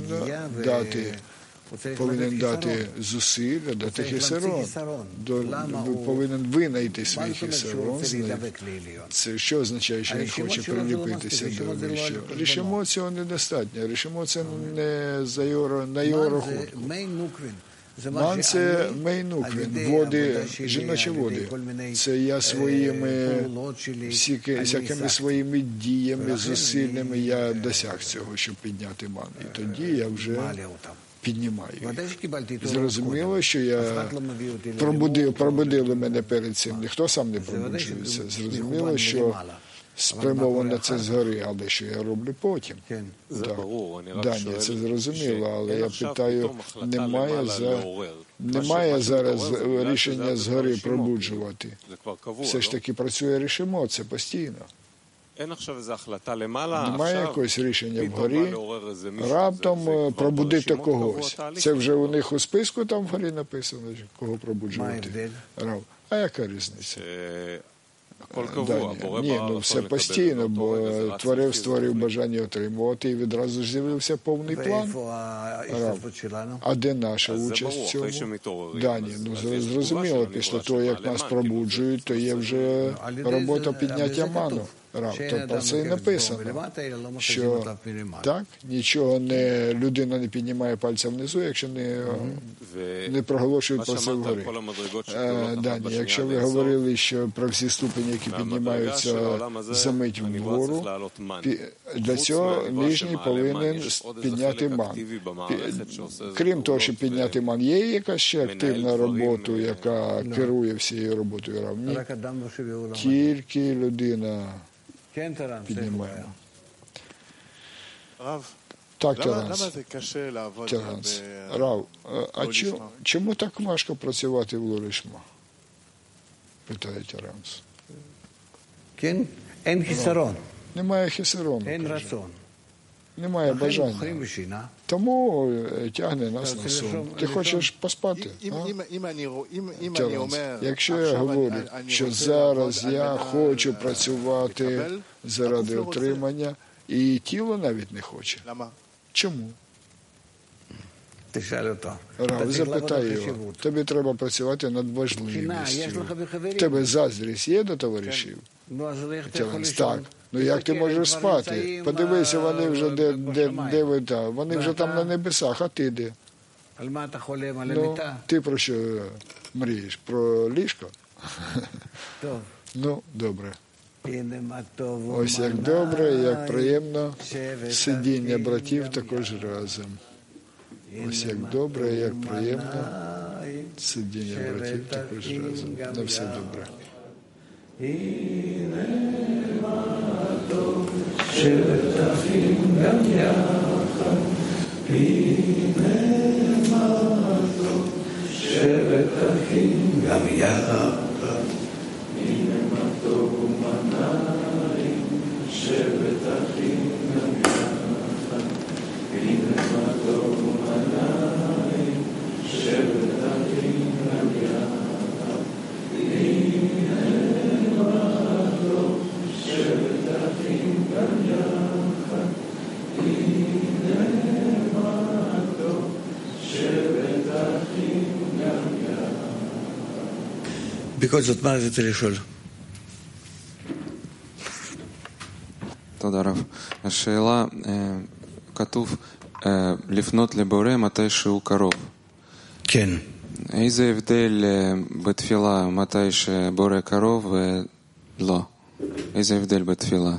Speaker 1: повинен дати зусилля, дати хисарон. Повинен винайти свій хисарон. Це що означає, що він хоче приліпитися до вищого? Рішимо цього недостатньо. Рішимо це не на його рахунку. Ман це мейнуквін, води, жіночі води. Це я своїми всякими своїми діями, зусиллями я досяг цього, щоб підняти ман. І тоді я вже піднімаю. Зрозуміло, що я пробудили мене перед цим. Ніхто сам не пробуджується. Зрозуміло, що спрямовано це згори, але що я роблю потім.
Speaker 4: זה
Speaker 1: Так.
Speaker 4: ברור, אני רק
Speaker 1: Дані,
Speaker 4: שואל
Speaker 1: це зрозуміло, але
Speaker 4: שאין
Speaker 1: я
Speaker 4: עכשיו
Speaker 1: питаю,
Speaker 4: פתאום החלטה
Speaker 1: немає
Speaker 4: למעלה לעורר.
Speaker 1: немає
Speaker 4: מה
Speaker 1: зараз
Speaker 4: שמתעורר זה בגלל שזה
Speaker 1: рішення
Speaker 4: היה
Speaker 1: згори
Speaker 4: ברשימו,
Speaker 1: пробуджувати.
Speaker 4: זה כבר קבוע,
Speaker 1: Все ж
Speaker 4: לא?
Speaker 1: таки працює рішимо, це постійно.
Speaker 4: אין עכשיו איזו החלטה למעלה,
Speaker 1: Немає
Speaker 4: עכשיו
Speaker 1: якогось рішення
Speaker 4: פתאום בא
Speaker 1: вгорі,
Speaker 4: לעורר איזה מישהו.
Speaker 1: раптом
Speaker 4: זה כבר
Speaker 1: пробудити
Speaker 4: ברשימות
Speaker 1: когось.
Speaker 4: קבוע תהליך.
Speaker 1: Це вже у них у списку там вгорі написано, кого
Speaker 3: מה
Speaker 1: пробуджувати.
Speaker 3: ההבדל?
Speaker 1: Рав. А яка різниця?
Speaker 4: הכל קבוע,
Speaker 1: Дані.
Speaker 4: בורא
Speaker 1: Ні,
Speaker 4: ברא
Speaker 1: ну
Speaker 4: רצון
Speaker 1: все
Speaker 4: לקבל
Speaker 1: постійно,
Speaker 4: אותו,
Speaker 1: бо
Speaker 4: וזה רץ
Speaker 1: творець
Speaker 4: לפי זה.
Speaker 1: створив бажання отримувати, і відразу ж з'явився повний план.
Speaker 3: ואיפה ההשתתפות שלנו?
Speaker 1: А де наша
Speaker 4: אז זה
Speaker 1: участь
Speaker 4: ברור,
Speaker 1: в
Speaker 4: אחרי
Speaker 1: цьому?
Speaker 4: שמתעוררים.
Speaker 1: Дані,
Speaker 4: אז-
Speaker 1: ну
Speaker 4: אז יש
Speaker 1: зрозуміло,
Speaker 4: תגובה של
Speaker 1: після
Speaker 4: הנברא
Speaker 1: того, як
Speaker 4: שמעלה
Speaker 1: нас
Speaker 4: מן,
Speaker 1: пробуджують, то є вже
Speaker 3: על ידי
Speaker 1: робота
Speaker 3: זה-
Speaker 1: підняття
Speaker 3: על ידי זה
Speaker 1: ману.
Speaker 3: כתוב.
Speaker 1: Рав,
Speaker 3: שאין
Speaker 1: то
Speaker 3: אדם
Speaker 1: про це і
Speaker 3: מקל
Speaker 1: написано,
Speaker 3: אצבעו מלמטה, אלא לא מזיזים
Speaker 1: що
Speaker 3: אותה מלמעלה.
Speaker 1: так, нічого не, людина не піднімає пальця внизу, якщо не проголошують
Speaker 4: מה
Speaker 1: про це
Speaker 4: שאמרת
Speaker 1: вгорі.
Speaker 4: על כל המדרגות שגדולות אחת
Speaker 1: Дані,
Speaker 4: בשנייה
Speaker 1: якщо ви
Speaker 4: עד אינסוף,
Speaker 1: говорили, що про всі ступені, які
Speaker 4: מהמדרגה
Speaker 1: піднімаються
Speaker 4: של העולם הזה,
Speaker 1: за мить
Speaker 4: הנברא
Speaker 1: вгору,
Speaker 4: צריך לעלות מן.
Speaker 1: для
Speaker 4: חוץ
Speaker 1: цього
Speaker 4: מהנברא
Speaker 1: нижній
Speaker 4: שמעלה
Speaker 1: повинен
Speaker 4: מן, יש עוד איזה
Speaker 1: підняти
Speaker 4: חלק
Speaker 1: ман.
Speaker 4: אקטיבי במערכת שעושה איזה
Speaker 1: Крім того,
Speaker 4: פעולות
Speaker 1: що підняти
Speaker 4: ו-
Speaker 1: ман, є якась ще активна
Speaker 4: дворів,
Speaker 1: робота, яка керує всією роботою равні.
Speaker 3: רק אדם לא שווה עולם.
Speaker 1: Тільки людина
Speaker 3: כן, טרן, זה
Speaker 1: піднімає.
Speaker 3: בעיה.
Speaker 5: רב,
Speaker 1: Так,
Speaker 5: למה
Speaker 1: Таранс.
Speaker 5: זה קשה לעבוד
Speaker 1: Таранс.
Speaker 5: ב-
Speaker 1: Рав, а
Speaker 5: Лорішма.
Speaker 1: чому так важко працювати в Лорішма? Питає Таранс.
Speaker 3: כן, אין חיסרון,
Speaker 1: Немає хисерону,
Speaker 3: אין
Speaker 1: каже.
Speaker 3: רצון.
Speaker 1: Немає
Speaker 3: לכן בוחרים
Speaker 1: бажання.
Speaker 3: בשינה.
Speaker 1: Тому тягне нас
Speaker 3: Та
Speaker 1: на
Speaker 3: це
Speaker 1: сон.
Speaker 3: лишом-
Speaker 1: Ти хочеш
Speaker 5: אם-
Speaker 1: поспати?
Speaker 5: אם-
Speaker 1: а?
Speaker 5: אם אני רוא- אם אני
Speaker 1: Таранс.
Speaker 5: אומר,
Speaker 1: Якщо я
Speaker 5: עכשיו
Speaker 1: говорю,
Speaker 5: אני
Speaker 1: що
Speaker 5: רוצה
Speaker 1: зараз
Speaker 5: לעבוד על
Speaker 1: я
Speaker 5: מנת
Speaker 1: хочу
Speaker 5: לקבל,
Speaker 1: працювати заради
Speaker 5: הגוף לא רוצה.
Speaker 1: отримання, і тіло навіть не хоче.
Speaker 5: למה?
Speaker 1: Чому?
Speaker 3: תשאל אותו.
Speaker 1: Рав,
Speaker 3: אתה צריך לעבוד
Speaker 1: запитай
Speaker 3: על
Speaker 1: його.
Speaker 3: חשיבות.
Speaker 1: Тобі треба працювати над
Speaker 3: קנאה, יש
Speaker 1: важливістю.
Speaker 3: לך בחברים.
Speaker 1: Тебе заздрість є до товаришів?
Speaker 3: נו, אז איך אתה יכול
Speaker 1: Таранс,
Speaker 3: לישון?
Speaker 1: так. Ну як ти
Speaker 3: תסתכל,
Speaker 1: можеш
Speaker 3: הם כבר
Speaker 1: спати?
Speaker 3: נמצאים,
Speaker 1: Подивися, вони вже де
Speaker 3: בשמיים.
Speaker 1: ви там. Вони вже там
Speaker 3: ואתה-
Speaker 1: на небесах, а ти де?
Speaker 3: על מה אתה חולם? על
Speaker 1: Ну,
Speaker 3: המיטה?
Speaker 1: ти про що мрієш? Про ліжко?
Speaker 3: טוב.
Speaker 1: Ну, добре.
Speaker 3: הנה מה טוב
Speaker 1: Ось як добре, як приємно сидіння братів також разом. Ось як добре, як приємно сидіння братів також разом. На все добре.
Speaker 3: הנה מה טוב שבת אחים גם יחד. הנה מה טוב שבת אחים גם יחד. הנה מה טוב ומנעים שבת אחים גם יחד. הנה מה טוב ומנעים שבת אחים גם יחד. הנה מה טוב שבת אחים גם יחד. הנה מה טוב שבת אחים גם יחד. בכל זאת, מה רציתי לשאול?
Speaker 4: תודה רב. השאלה, כתוב לפנות לבורא מתי שהוא קרוב.
Speaker 3: כן.
Speaker 4: איזה הבדל בתפילה מתי שבורא קרוב ולא? איזה הבדל בתפילה?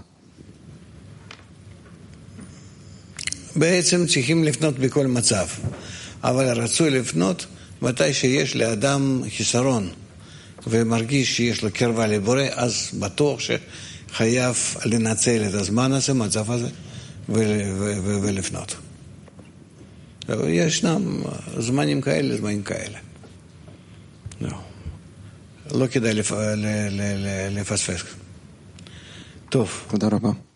Speaker 3: בעצם צריכים לפנות בכל מצב, אבל רצוי לפנות מתי שיש לאדם חיסרון ומרגיש שיש לו קרבה לבורא, אז בטוח שחייב לנצל את הזמן הזה, מצב הזה, ולפנות. ישנם זמנים כאלה, זמנים כאלה. לא כדאי לפספס. טוב.
Speaker 4: תודה רבה.